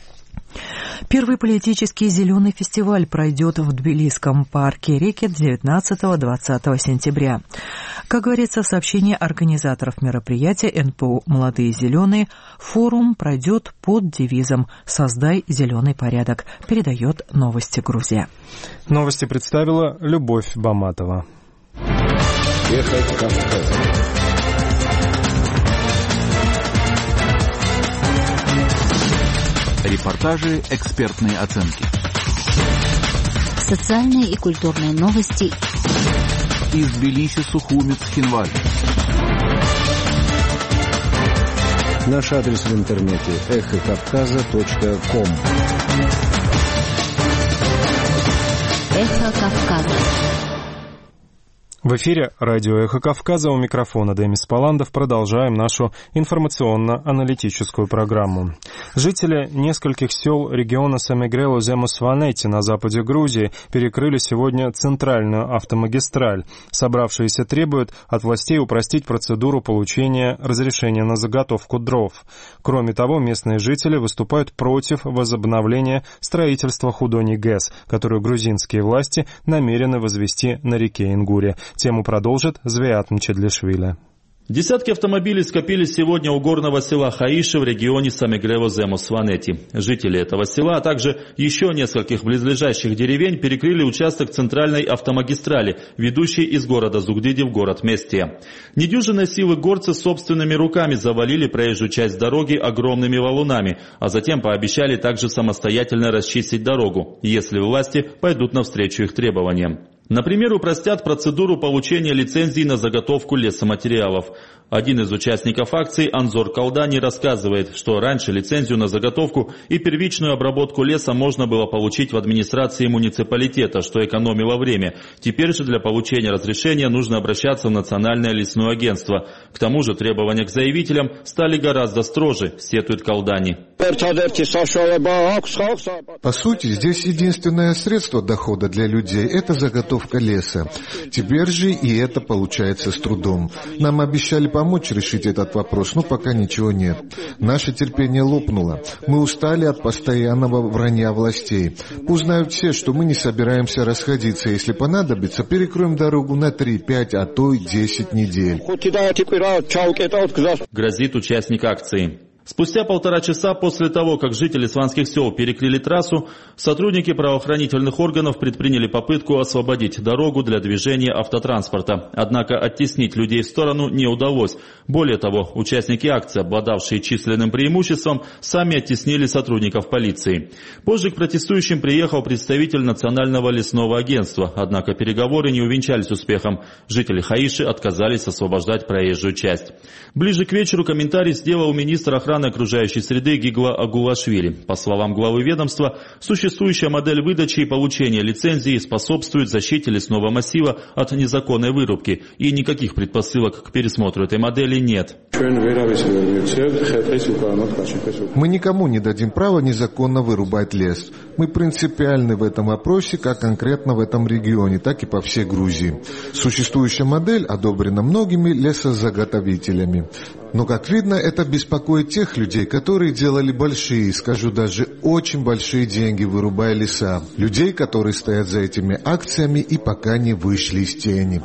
Первый политический зеленый фестиваль пройдет в Тбилисском парке Рекет девятнадцатого-двадцатого сентября. Как говорится в сообщении организаторов мероприятия эн пэ о «Молодые зеленые», форум пройдет под девизом «Создай зеленый порядок», передает «Новости Грузия». Новости представила Любовь Бамматова. Эхо Кавказа. Репортажи, экспертные оценки. Социальные и культурные новости. Из Тбилиси, Сухуми, Цхинвали. Наш адрес в интернете эхо кавказа точка ком. Эхо Кавказа. В эфире радио «Эхо Кавказа», у микрофона Демис Паландов. Продолжаем нашу информационно-аналитическую программу. Жители нескольких сел региона Самегрело-Земус-Сванети на западе Грузии перекрыли сегодня центральную автомагистраль. Собравшиеся требуют от властей упростить процедуру получения разрешения на заготовку дров. Кроме того, местные жители выступают против возобновления строительства Худони ГЭС, которую грузинские власти намерены возвести на реке Ингуре. Тему продолжит Звиат Мчедлишвили. Десятки автомобилей скопились сегодня у горного села Хаиши в регионе Самегрево-Земус-Сванети. Жители этого села, а также еще нескольких близлежащих деревень перекрыли участок центральной автомагистрали, ведущей из города Зугдиди в город Местия. Недюжинные силы горцы собственными руками завалили проезжую часть дороги огромными валунами, а затем пообещали также самостоятельно расчистить дорогу, если власти пойдут навстречу их требованиям. Например, упростят процедуру получения лицензии на заготовку лесоматериалов. Один из участников акции, Анзор Калдани, рассказывает, что раньше лицензию на заготовку и первичную обработку леса можно было получить в администрации муниципалитета, что экономило время. Теперь же для получения разрешения нужно обращаться в Национальное лесное агентство. К тому же требования к заявителям стали гораздо строже, сетует Калдани. По сути, здесь единственное средство дохода для людей – это заготовка леса. Теперь же и это получается с трудом. Нам обещали помочь решить этот вопрос, но пока ничего нет. Наше терпение лопнуло. Мы устали от постоянного вранья властей. Узнают все, что мы не собираемся расходиться. Если понадобится, перекроем дорогу на три, пять, а то и десять недель. Грозит участник акции. Спустя полтора часа после того, как жители сванских сел перекрыли трассу, сотрудники правоохранительных органов предприняли попытку освободить дорогу для движения автотранспорта. Однако оттеснить людей в сторону не удалось. Более того, участники акции, обладавшие численным преимуществом, сами оттеснили сотрудников полиции. Позже к протестующим приехал представитель Национального лесного агентства, однако переговоры не увенчались успехом. Жители Хаиши отказались освобождать проезжую часть. Ближе к вечеру комментарий сделал министр охраны окружающей среды Гигла Агулашвили. По словам главы ведомства, существующая модель выдачи и получения лицензии способствует защите лесного массива от незаконной вырубки, и никаких предпосылок к пересмотру этой модели нет. Мы никому не дадим права незаконно вырубать лес. Мы принципиальны в этом вопросе, как конкретно в этом регионе, так и по всей Грузии. Существующая модель одобрена многими лесозаготовителями. Но, как видно, это беспокоит тех людей, которые делали большие, скажу даже очень большие деньги, вырубая леса. Людей, которые стоят за этими акциями и пока не вышли из тени.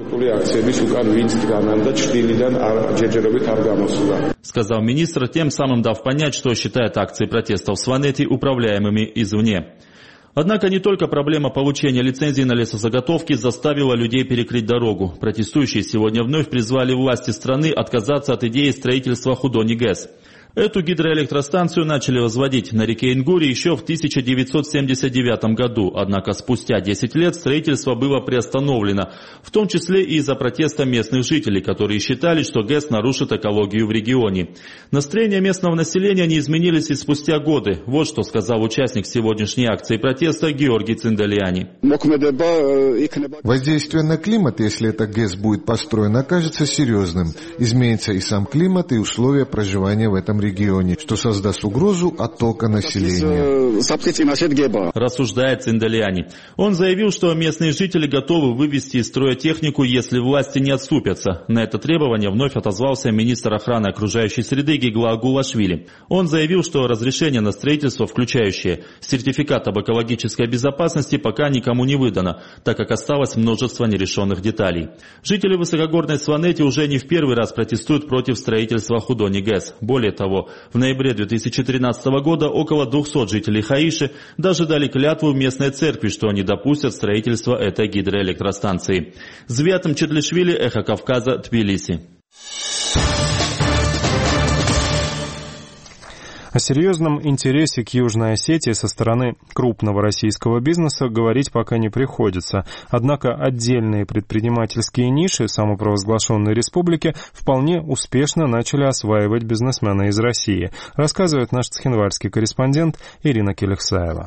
Сказал министр, тем самым дав понять, что считает акции протеста в Сванети управляемыми извне. Однако не только проблема получения лицензии на лесозаготовки заставила людей перекрыть дорогу. Протестующие сегодня вновь призвали власти страны отказаться от идеи строительства Худони ГЭС. Эту гидроэлектростанцию начали возводить на реке Ингуре еще в тысяча девятьсот семьдесят девятом году, однако спустя десять лет строительство было приостановлено, в том числе и из-за протеста местных жителей, которые считали, что ГЭС нарушит экологию в регионе. Настроения местного населения не изменились и спустя годы. Вот что сказал участник сегодняшней акции протеста Георгий Цинделиани. Воздействие на климат, если эта ГЭС будет построена, окажется серьезным. Изменится и сам климат, и условия проживания в этом регионе, что создаст угрозу оттока населения. Рассуждает Цинделиани. Он заявил, что местные жители готовы вывести из строя технику, если власти не отступятся. На это требование вновь отозвался министр охраны окружающей среды Гигла Агулашвили. Он заявил, что разрешение на строительство, включающее сертификат об экологической безопасности, пока никому не выдано, так как осталось множество нерешенных деталей. Жители высокогорной Сванети уже не в первый раз протестуют против строительства Худони ГЭС. Более того, в ноябре две тысячи тринадцатого года около двухсот жителей Хаиши даже дали клятву в местной церкви, что они допустят строительство этой гидроэлектростанции. Звиат Мчедлишвили, Эхо Кавказа, Тбилиси. О серьезном интересе к Южной Осетии со стороны крупного российского бизнеса говорить пока не приходится. Однако отдельные предпринимательские ниши самопровозглашенной республики вполне успешно начали осваивать бизнесмены из России, рассказывает наш цхинвальский корреспондент Ирина Келехсаева.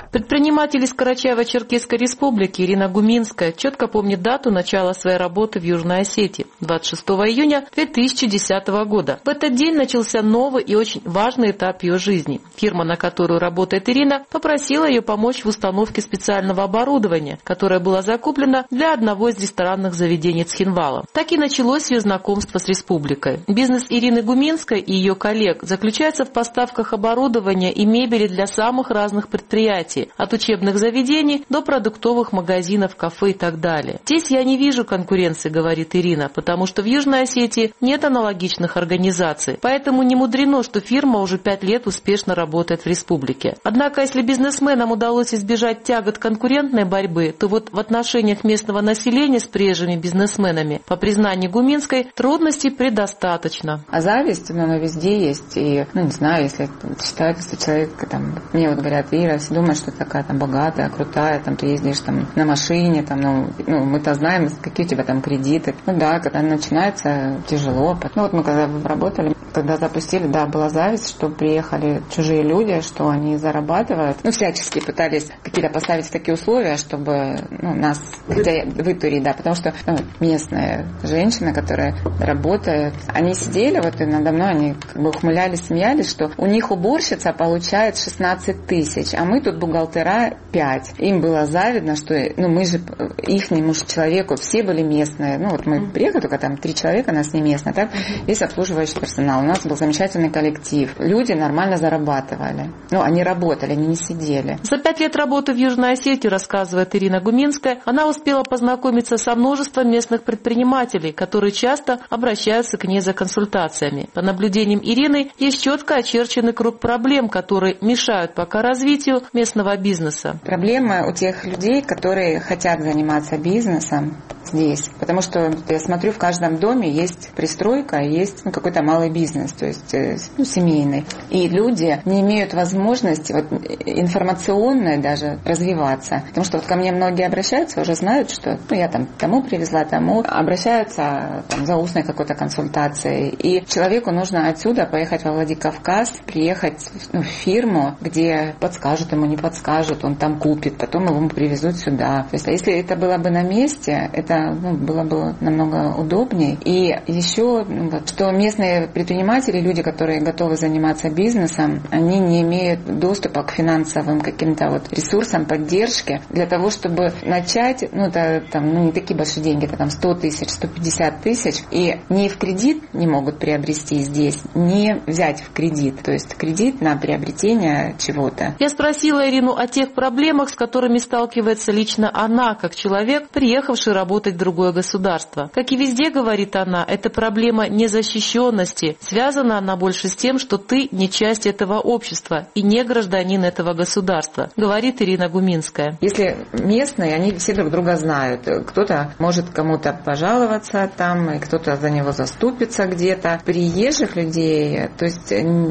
Предприниматель из Карачаево-Черкесской республики Ирина Гуминская четко помнит дату начала своей работы в Южной Осетии – двадцать шестого июня две тысячи десятого года. В этот день начался новый и очень важный этап ее жизни. Фирма, на которую работает Ирина, попросила ее помочь в установке специального оборудования, которое было закуплено для одного из ресторанных заведений Цхинвала. Так и началось ее знакомство с республикой. Бизнес Ирины Гуминской и ее коллег заключается в поставках оборудования и мебели для самых разных предприятий, от учебных заведений до продуктовых магазинов, кафе и так далее. Здесь я не вижу конкуренции, говорит Ирина, потому что в Южной Осетии нет аналогичных организаций, поэтому не мудрено, что фирма уже пять лет успешно работает в республике. Однако, если бизнесменам удалось избежать тягот конкурентной борьбы, то вот в отношениях местного населения с прежними бизнесменами, по признанию Гуминской, трудностей предостаточно. А зависть, ну, она везде есть. И, ну, не знаю, если считают, если человек, там, мне вот говорят, Ира, все думают, что ты такая там богатая, крутая, там, ты ездишь там на машине, там, ну, ну мы-то знаем, какие у тебя там кредиты. Ну да, когда начинается тяжело. Ну вот мы когда работали, когда запустили, да, была зависть, что приехали чужие люди, что они зарабатывают. Ну, всячески пытались какие-то поставить такие условия, чтобы, ну, нас хотя вытурить, да, потому что, ну, местная женщина, которая работает, они сидели вот и надо мной, они как бы ухмылялись, смеялись, что у них уборщица получает шестнадцать тысяч, а мы тут бухгалтера пять. Им было завидно, что, ну, мы же ихнему же человеку, все были местные, ну, вот мы приехали, только там три человека, нас не местные, так, весь обслуживающий персонал. У нас был замечательный коллектив. Люди нормально зарабатывали. Ну, они работали, они не сидели. За пять лет работы в Южной Осетии, рассказывает Ирина Гуминская, она успела познакомиться со множеством местных предпринимателей, которые часто обращаются к ней за консультациями. По наблюдениям Ирины, есть четко очерченный круг проблем, которые мешают пока развитию местного бизнеса. Проблема у тех людей, которые хотят заниматься бизнесом здесь, потому что я смотрю, в каждом доме есть пристройка, есть, ну, какой-то малый бизнес, то есть, ну, семейный. И люди не имеют возможности вот, информационной даже развиваться. Потому что вот ко мне многие обращаются, уже знают, что, ну, я там тому привезла, тому, обращаются там, за устной какой-то консультацией. И человеку нужно отсюда поехать во Владикавказ, приехать, ну, в фирму, где подскажут ему, не подскажут, он там купит, потом его привезут сюда. То есть, если это было бы на месте, это, ну, было бы намного удобнее. И еще, ну, вот, что местные предприниматели, люди, которые готовы заниматься бизнесом, они не имеют доступа к финансовым каким-то вот ресурсам, поддержке для того, чтобы начать, ну, это там, ну, не такие большие деньги, это там сто тысяч, сто пятьдесят тысяч, и ни в кредит не могут приобрести здесь, не взять в кредит, то есть кредит на приобретение чего-то. Я спросила Ирину о тех проблемах, с которыми сталкивается лично она, как человек, приехавший работать в другое государство. Как и везде, говорит она, это проблема незащищенности. Связана она больше с тем, что ты не часть этого общества и не гражданин этого государства, говорит Ирина Гуминская. Если местные, они все друг друга знают. Кто-то может кому-то пожаловаться там, и кто-то за него заступится где-то. Приезжих людей, то есть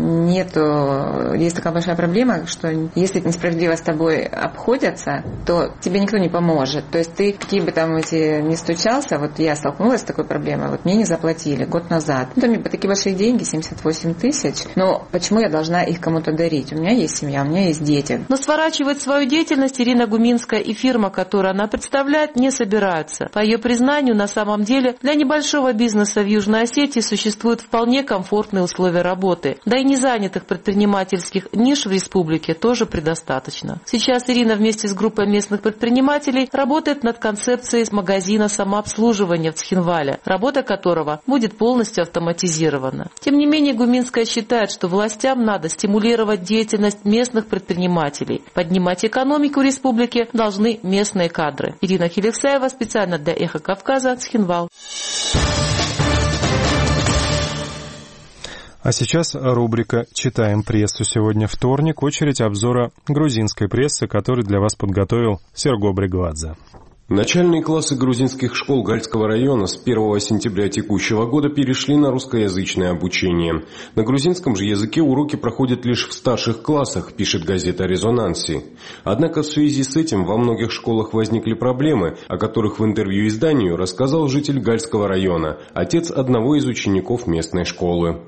нету, есть такая большая проблема, что если несправедливо с тобой обходятся, то тебе никто не поможет. То есть ты, какие бы там эти не стучался, вот я столкнулась с такой проблемой, вот мне не заплатили год назад. Ну, там мне такие большие деньги, семьдесят восемь тысяч, но почему я должна их кому-то дарить? У меня есть семья, у меня есть дети. Но сворачивать свою деятельность Ирина Гуминская и фирма, которую она представляет, не собираются. По ее признанию, на самом деле, для небольшого бизнеса в Южной Осетии существуют вполне комфортные условия работы. Да и незанятых предпринимательских ниш в республике тоже предостаточно. Сейчас Ирина вместе с группой местных предпринимателей работает над концепцией магазина самообслуживания в Цхинвале, работа которого будет полностью автоматизирована. Тем не менее, Гуминская считает, что властям надо стимулировать деятельность местных предпринимателей. Поднимать экономику республики должны местные кадры. Ирина Хилексаева, специально для «Эхо Кавказа», Цхинвал. А сейчас рубрика «Читаем прессу». Сегодня вторник, очередь обзора грузинской прессы, который для вас подготовил Серго Бригвадзе. Начальные классы грузинских школ Гальского района с первого сентября текущего года перешли на русскоязычное обучение. На грузинском же языке уроки проходят лишь в старших классах, пишет газета «Резонанси». Однако в связи с этим во многих школах возникли проблемы, о которых в интервью изданию рассказал житель Гальского района, отец одного из учеников местной школы.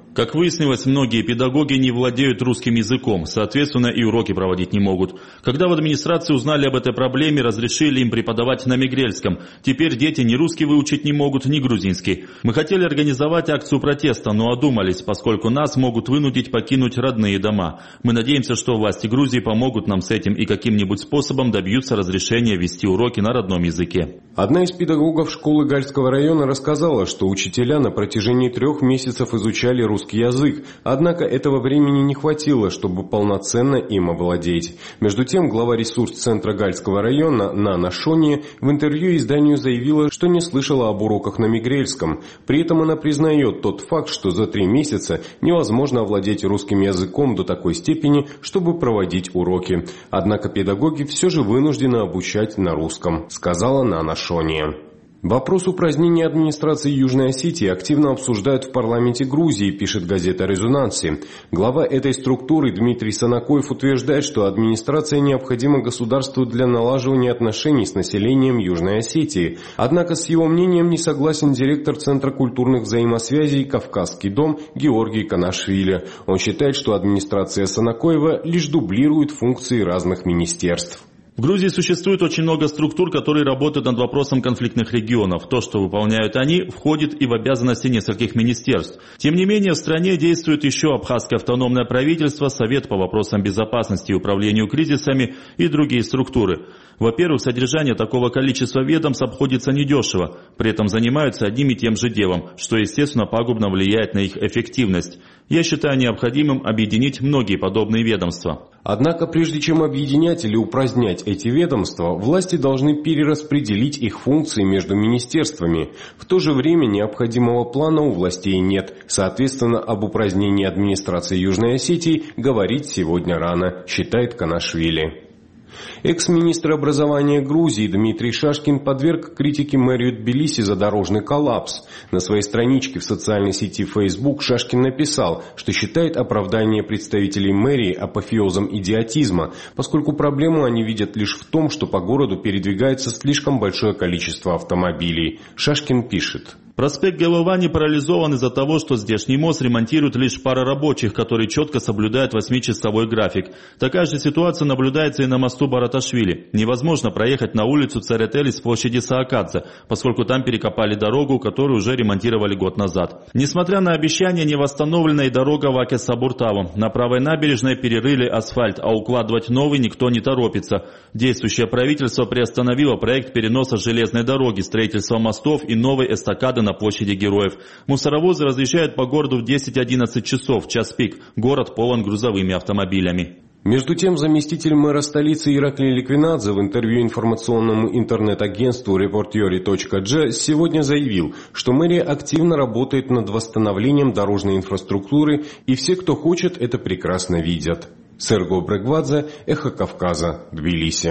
Как выяснилось, многие педагоги не владеют русским языком, соответственно, и уроки проводить не могут. Когда в администрации узнали об этой проблеме, разрешили им преподавать на мигрельском. Теперь дети ни русский выучить не могут, ни грузинский. Мы хотели организовать акцию протеста, но одумались, поскольку нас могут вынудить покинуть родные дома. Мы надеемся, что власти Грузии помогут нам с этим и каким-нибудь способом добьются разрешения вести уроки на родном языке. Одна из педагогов школы Гальского района рассказала, что учителя на протяжении трех месяцев изучали русский язык, однако этого времени не хватило, чтобы полноценно им овладеть. Между тем, глава ресурс-центра Гальского района Нана Шони в интервью изданию заявила, что не слышала об уроках на мигрельском. При этом она признает тот факт, что за три месяца невозможно овладеть русским языком до такой степени, чтобы проводить уроки. Однако педагоги все же вынуждены обучать на русском, сказала Нана Шони. Вопрос упразднения администрации Южной Осетии активно обсуждают в парламенте Грузии, пишет газета «Резонанси». Глава этой структуры Дмитрий Санакоев утверждает, что администрация необходима государству для налаживания отношений с населением Южной Осетии. Однако с его мнением не согласен директор Центра культурных взаимосвязей «Кавказский дом» Георгий Канашвили. Он считает, что администрация Санакоева лишь дублирует функции разных министерств. В Грузии существует очень много структур, которые работают над вопросом конфликтных регионов. То, что выполняют они, входит и в обязанности нескольких министерств. Тем не менее, в стране действует еще Абхазское автономное правительство, Совет по вопросам безопасности и управлению кризисами и другие структуры. Во-первых, содержание такого количества ведомств обходится недешево, при этом занимаются одним и тем же делом, что, естественно, пагубно влияет на их эффективность. Я считаю необходимым объединить многие подобные ведомства. Однако, прежде чем объединять или упразднять эти ведомства, власти должны перераспределить их функции между министерствами. В то же время необходимого плана у властей нет. Соответственно, об упразднении администрации Южной Осетии говорить сегодня рано, считает Канашвили. Экс-министр образования Грузии Дмитрий Шашкин подверг критике мэрию Тбилиси за дорожный коллапс. На своей страничке в социальной сети Facebook Шашкин написал, что считает оправдание представителей мэрии апофеозом идиотизма, поскольку проблему они видят лишь в том, что по городу передвигается слишком большое количество автомобилей. Шашкин пишет. Проспект Головани парализован из-за того, что здешний мост ремонтирует лишь пара рабочих, которые четко соблюдают восьмичасовой график. Такая же ситуация наблюдается и на мосту Бараташвили. Невозможно проехать на улицу Церетели с площади Саакадзе, поскольку там перекопали дорогу, которую уже ремонтировали год назад. Несмотря на обещания, не восстановлена и дорога в Акес-Сабуртаву. На правой набережной перерыли асфальт, а укладывать новый никто не торопится. Действующее правительство приостановило проект переноса железной дороги, строительства мостов и новой эстакады на площади Героев. Мусоровозы разъезжают по городу в десять-одиннадцать часов, в час пик. Город полон грузовыми автомобилями. Между тем, заместитель мэра столицы Ираклий Ликвинадзе в интервью информационному интернет-агентству репортери точка джи сегодня заявил, что мэрия активно работает над восстановлением дорожной инфраструктуры, и все, кто хочет, это прекрасно видят. Серго Брегвадзе, Эхо Кавказа, Тбилиси.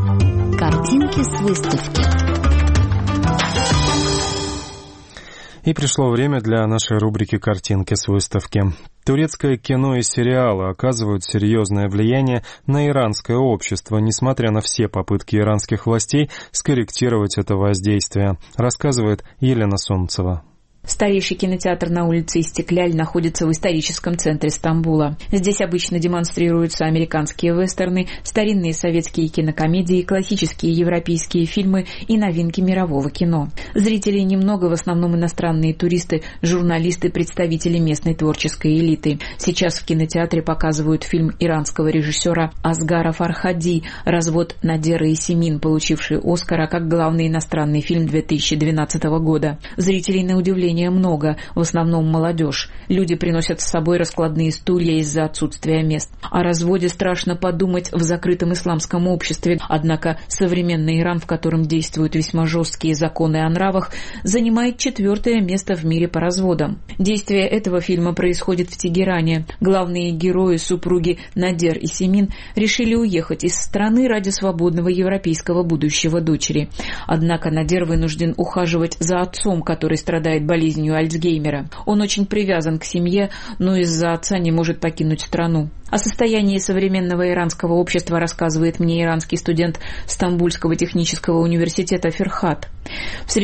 Картинки с выставки. И пришло время для нашей рубрики «Картинки с выставки». Турецкое кино и сериалы оказывают серьезное влияние на иранское общество, несмотря на все попытки иранских властей скорректировать это воздействие, рассказывает Елена Солнцева. Старейший кинотеатр на улице Истекляль находится в историческом центре Стамбула. Здесь обычно демонстрируются американские вестерны, старинные советские кинокомедии, классические европейские фильмы и новинки мирового кино. Зрителей немного, в основном иностранные туристы, журналисты, представители местной творческой элиты. Сейчас в кинотеатре показывают фильм иранского режиссера Асгара Фархади «Развод Надеры и Семин», получивший Оскара как главный иностранный фильм две тысячи двенадцатого года. Зрителей, на удивление, много, в основном молодежь. Люди приносят с собой раскладные стулья из-за отсутствия мест. О разводе страшно подумать в закрытом исламском обществе, однако современный Иран, в котором действуют весьма жесткие законы о нравах, занимает четвертое место в мире по разводам. Действие этого фильма происходит в Тегеране. Главные герои, супруги Надер и Семин, решили уехать из страны ради свободного европейского будущего дочери. Однако Надер вынужден ухаживать за отцом, который страдает болезнью Альцгеймера. Он очень привязан к семье, но из-за отца не может покинуть страну. О состоянии современного иранского общества рассказывает мне иранский студент Стамбульского технического университета Ферхат. В среде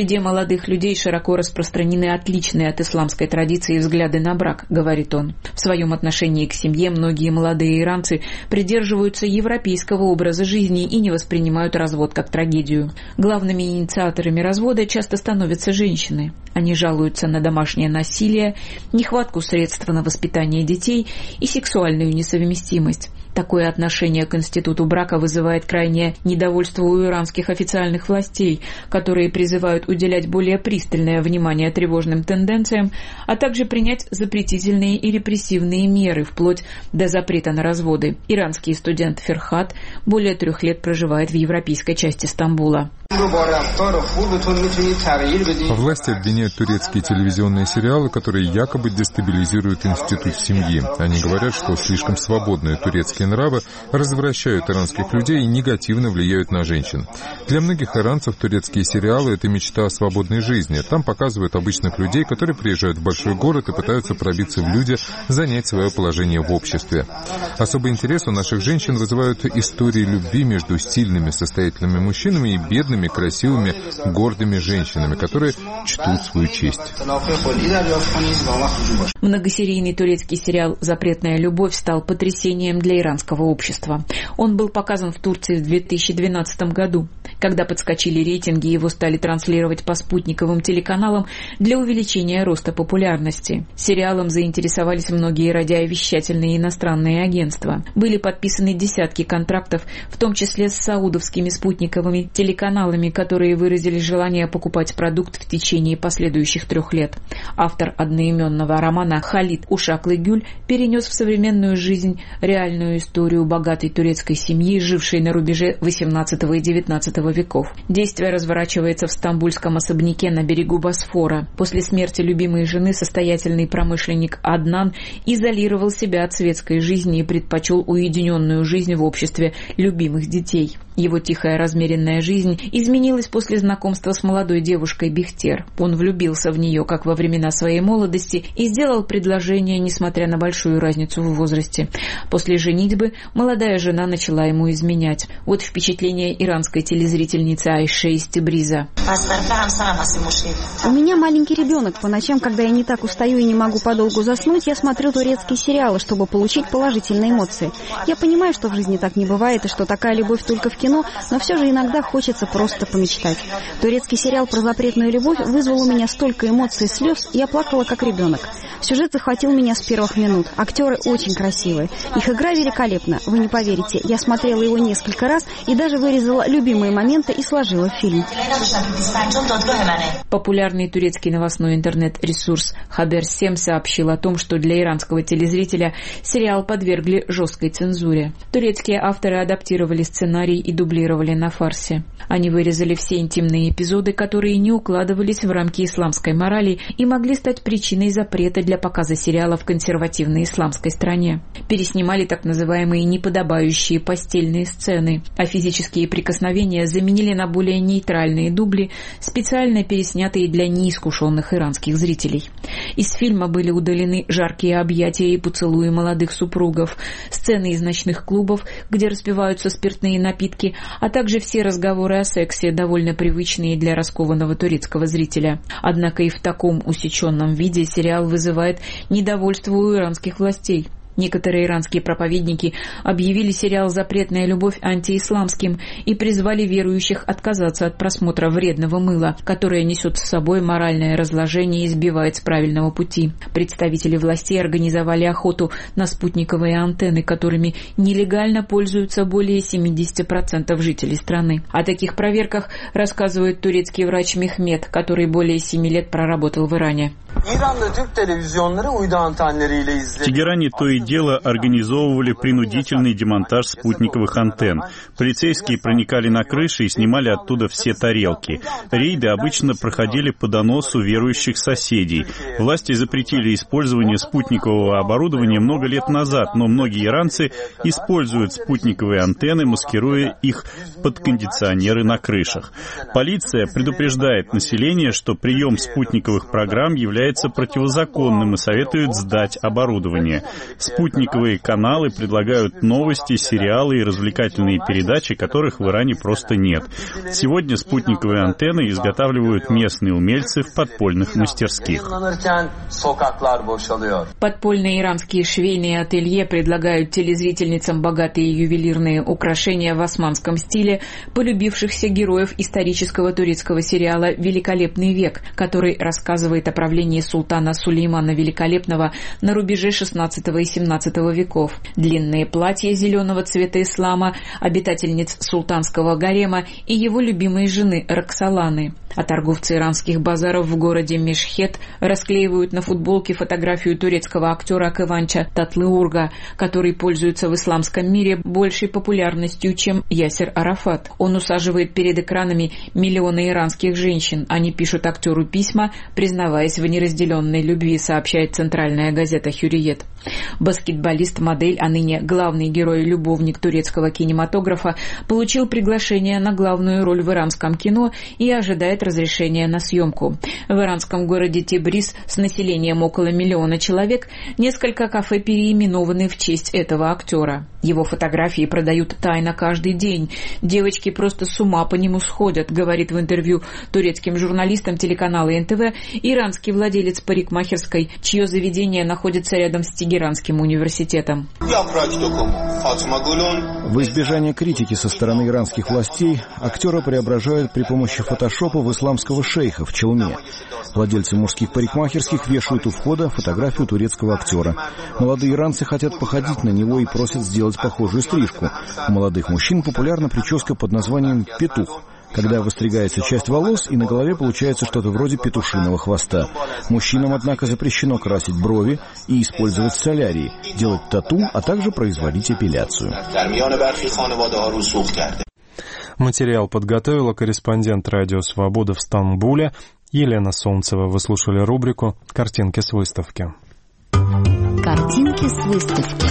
Среди молодых людей широко распространены отличные от исламской традиции взгляды на брак, говорит он. В своем отношении к семье многие молодые иранцы придерживаются европейского образа жизни и не воспринимают развод как трагедию. Главными инициаторами развода часто становятся женщины. Они жалуются на домашнее насилие, нехватку средств на воспитание детей и сексуальную несовместимость. Такое отношение к институту брака вызывает крайнее недовольство у иранских официальных властей, которые призывают уделять более пристальное внимание тревожным тенденциям, а также принять запретительные и репрессивные меры, вплоть до запрета на разводы. Иранский студент Ферхат более трех лет проживает в европейской части Стамбула. Власти обвиняют турецкие телевизионные сериалы, которые якобы дестабилизируют институт семьи. Они говорят, что слишком свободные турецкие нравы развращают иранских людей и негативно влияют на женщин. Для многих иранцев турецкие сериалы – это мечта о свободной жизни. Там показывают обычных людей, которые приезжают в большой город и пытаются пробиться в люди, занять свое положение в обществе. Особый интерес у наших женщин вызывают истории любви между стильными, состоятельными мужчинами и бедными, красивыми, гордыми женщинами, которые чтут свою честь. Многосерийный турецкий сериал «Запретная любовь» стал потрясением для иранского общества. Он был показан в Турции в две тысячи двенадцатом году. Когда подскочили рейтинги, его стали транслировать по спутниковым телеканалам для увеличения роста популярности. Сериалом заинтересовались многие радиовещательные иностранные агентства. Были подписаны десятки контрактов, в том числе с саудовскими спутниковыми телеканалами, которые выразили желание покупать продукт в течение последующих трех лет. Автор одноименного романа Халид Ушаклы-Гюль перенес в современную жизнь реальную историю богатой турецкой семьи, жившей на рубеже восемнадцатого и девятнадцатого веков. Действие разворачивается в стамбульском особняке на берегу Босфора. После смерти любимой жены состоятельный промышленник Аднан изолировал себя от светской жизни и предпочел уединенную жизнь в обществе любимых детей. Его тихая размеренная жизнь изменилась после знакомства с молодой девушкой Бихтер. Он влюбился в нее, как во времена своей молодости, и сделал предложение, несмотря на большую разницу в возрасте. После женитьбы молодая жена начала ему изменять. Вот впечатление иранской телезрительницы Айше из Тебриза. У меня маленький ребенок. По ночам, когда я не так устаю и не могу подолгу заснуть, я смотрю турецкие сериалы, чтобы получить положительные эмоции. Я понимаю, что в жизни так не бывает и что такая любовь только в кино, но все же иногда хочется просто помечтать. Турецкий сериал про запретную любовь вызвал у меня столько эмоций и слез, я плакала как ребенок. Сюжет захватил меня с первых минут. Актеры очень красивые. Их игра великолепна. Вы не поверите, я смотрела его несколько раз и даже вырезала любимые моменты и сложила в фильм. Популярный турецкий новостной интернет-ресурс Хабер семь сообщил о том, что для иранского телезрителя сериал подвергли жесткой цензуре. Турецкие авторы адаптировали сценарий и дублировали на фарсе. Они вырезали все интимные эпизоды, которые не укладывались в рамки исламской морали и могли стать причиной запрета для показа сериала в консервативной исламской стране. Переснимали так называемые неподобающие постельные сцены, а физические прикосновения заменили на более нейтральные дубли, специально переснятые для неискушенных иранских зрителей. Из фильма были удалены жаркие объятия и поцелуи молодых супругов, сцены из ночных клубов, где распиваются спиртные напитки, а также все разговоры о сексе, довольно привычные для раскованного турецкого зрителя. Однако и в таком усеченном виде сериал вызывает недовольство у иранских властей. Некоторые иранские проповедники объявили сериал «Запретная любовь» антиисламским и призвали верующих отказаться от просмотра вредного мыла, которое несет с собой моральное разложение и сбивает с правильного пути. Представители властей организовали охоту на спутниковые антенны, которыми нелегально пользуются более семьдесят процентов жителей страны. О таких проверках рассказывает турецкий врач Мехмед, который более семи лет проработал в Иране. В Тегеране то и дело организовывали принудительный демонтаж спутниковых антенн. Полицейские проникали на крыши и снимали оттуда все тарелки. Рейды обычно проходили по доносу верующих соседей. Власти запретили использование спутникового оборудования много лет назад, но многие иранцы используют спутниковые антенны, маскируя их под кондиционеры на крышах. Полиция предупреждает население, что прием спутниковых программ является противозаконным и советует сдать оборудование. С Спутниковые каналы предлагают новости, сериалы и развлекательные передачи, которых в Иране просто нет. Сегодня спутниковые антенны изготавливают местные умельцы в подпольных мастерских. Подпольные иранские швейные ателье предлагают телезрительницам богатые ювелирные украшения в османском стиле, полюбившихся героев исторического турецкого сериала «Великолепный век», который рассказывает о правлении султана Сулеймана Великолепного на рубеже шестнадцатого и семнадцатого веков. Длинные платья зеленого цвета ислама, обитательниц султанского гарема и его любимой жены Роксоланы. А торговцы иранских базаров в городе Мешхед расклеивают на футболке фотографию турецкого актера Кыванча Татлыурга, который пользуется в исламском мире большей популярностью, чем Ясер Арафат. Он усаживает перед экранами миллионы иранских женщин. Они пишут актеру письма, признаваясь в неразделенной любви, сообщает центральная газета «Хюриет». Баскетболист-модель, а ныне главный герой и любовник турецкого кинематографа, получил приглашение на главную роль в иранском кино и ожидает разрешения на съемку. В иранском городе Тебриз с населением около миллиона человек несколько кафе переименованы в честь этого актера. Его фотографии продают тайно каждый день. Девочки просто с ума по нему сходят, говорит в интервью турецким журналистам телеканала эн тэ вэ иранский владелец парикмахерской, чье заведение находится рядом с Тегеранским университетом. В избежание критики со стороны иранских властей актера преображают при помощи фотошопа в исламского шейха в челме. Владельцы мужских парикмахерских вешают у входа фотографию турецкого актера. Молодые иранцы хотят походить на него и просят сделать похожую стрижку. У молодых мужчин популярна прическа под названием «петух», когда выстригается часть волос, и на голове получается что-то вроде петушиного хвоста. Мужчинам, однако, запрещено красить брови и использовать солярий, делать тату, а также производить эпиляцию. Материал подготовила корреспондент «Радио Свобода» в Стамбуле Елена Солнцева. Вы слушали рубрику «Картинки с выставки». Картинки с выставки.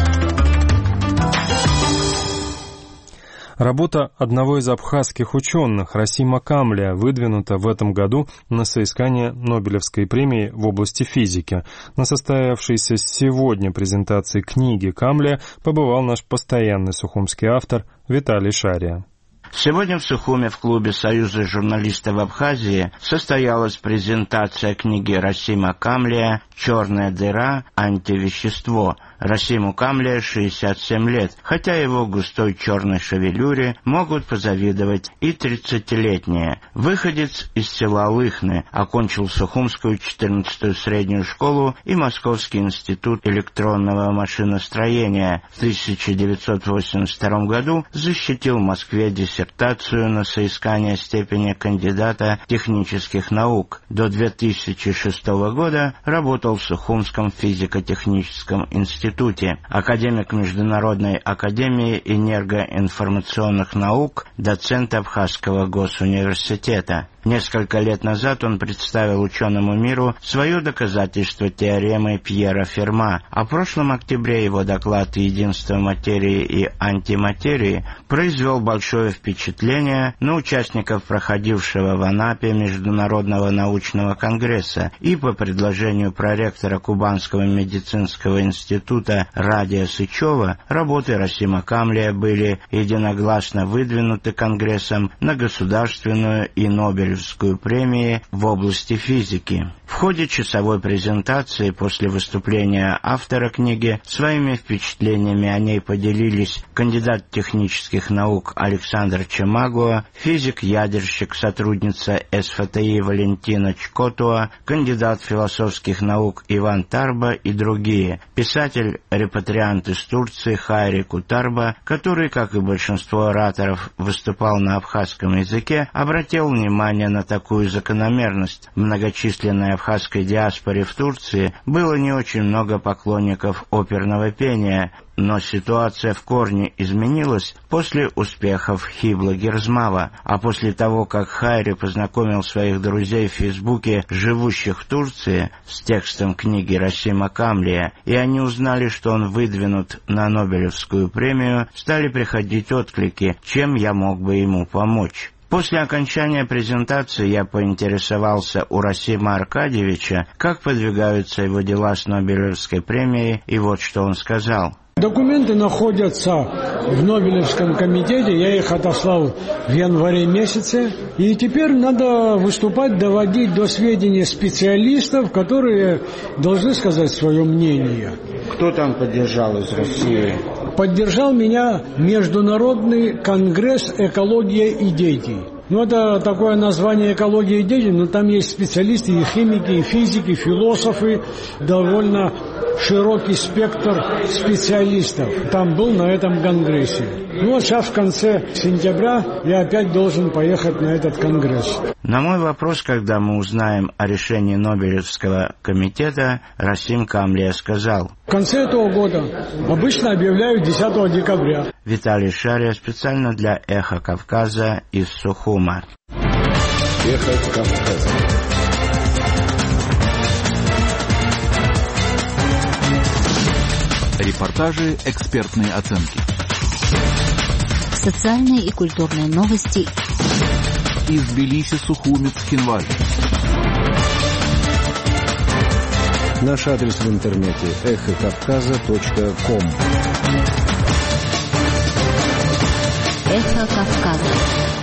Работа одного из абхазских ученых, Расима Камля, выдвинута в этом году на соискание Нобелевской премии в области физики. На состоявшейся сегодня презентации книги Камля побывал наш постоянный сухумский автор Виталий Шария. Сегодня в Сухуме в клубе Союза журналистов Абхазии состоялась презентация книги Расима Камля «Черная дыра. Антивещество». Расиму Камля шестьдесят семь лет, хотя его густой черной шевелюре могут позавидовать и тридцатилетние. Выходец из села Лыхны, окончил Сухумскую четырнадцатую среднюю школу и Московский институт электронного машиностроения. В тысяча девятьсот восемьдесят втором году защитил в Москве диссертацию на соискание степени кандидата технических наук. До две тысячи шестого года работал в Сухумском физико-техническом институте. Академик Международной академии энергоинформационных наук, доцент Абхазского госуниверситета. Несколько лет назад он представил ученому миру свое доказательство теоремы Пьера Ферма, а в прошлом октябре его доклад «Единство материи и антиматерии» произвел большое впечатление на участников проходившего в Анапе Международного научного конгресса, и по предложению проректора Кубанского медицинского института Радия Сычева работы Расима Камля были единогласно выдвинуты Конгрессом на государственную и Нобелевскую премии в области физики. В ходе часовой презентации после выступления автора книги своими впечатлениями о ней поделились кандидат технических наук Александр Чемагуа, физик-ядерщик, сотрудница эс эф тэ и Валентина Чкотуа, кандидат философских наук Иван Тарба и другие. Писатель-репатриант из Турции Хайри Кутарба, который, как и большинство ораторов, выступал на абхазском языке, обратил внимание на такую закономерность. В многочисленной абхазской диаспоре в Турции было не очень много поклонников оперного пения, но ситуация в корне изменилась после успехов Хибла Герзмава, а после того, как Хайри познакомил своих друзей в Фейсбуке, живущих в Турции, с текстом книги Расима Камля, и они узнали, что он выдвинут на Нобелевскую премию, стали приходить отклики, чем я мог бы ему помочь. После окончания презентации я поинтересовался у Расима Аркадьевича, как подвигаются его дела с Нобелевской премией, и вот что он сказал. Документы находятся в Нобелевском комитете, я их отослал в январе месяце, и теперь надо выступать, доводить до сведения специалистов, которые должны сказать свое мнение. Кто там поддержал из России? Поддержал меня Международный конгресс «Экология и дети». Ну, это такое название «Экология и дети», но там есть специалисты, и химики, и физики, и философы, довольно широкий спектр специалистов. Там был на этом конгрессе. Ну, вот сейчас в конце сентября я опять должен поехать на этот конгресс. На мой вопрос, когда мы узнаем о решении Нобелевского комитета, Расим Камлия сказал: в конце этого года обычно объявляют десятого декабря. Виталий Шария специально для «Эхо Кавказа» из Сухума. «Эхо Кавказа». Репортажи, экспертные оценки. Социальные и культурные новости. Из Тбилиси, Сухуми, Цхинвали. Наш адрес в интернете эхо кавказа точка ком. Эхо Кавказа.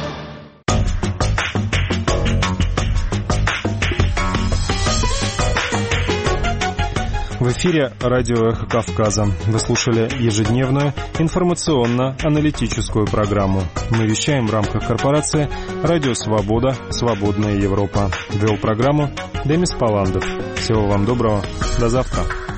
В эфире радио «Эхо Кавказа». Вы слушали ежедневную информационно-аналитическую программу. Мы вещаем в рамках корпорации «Радио Свобода. Свободная Европа». Вел программу Демис Паландов. Всего вам доброго. До завтра.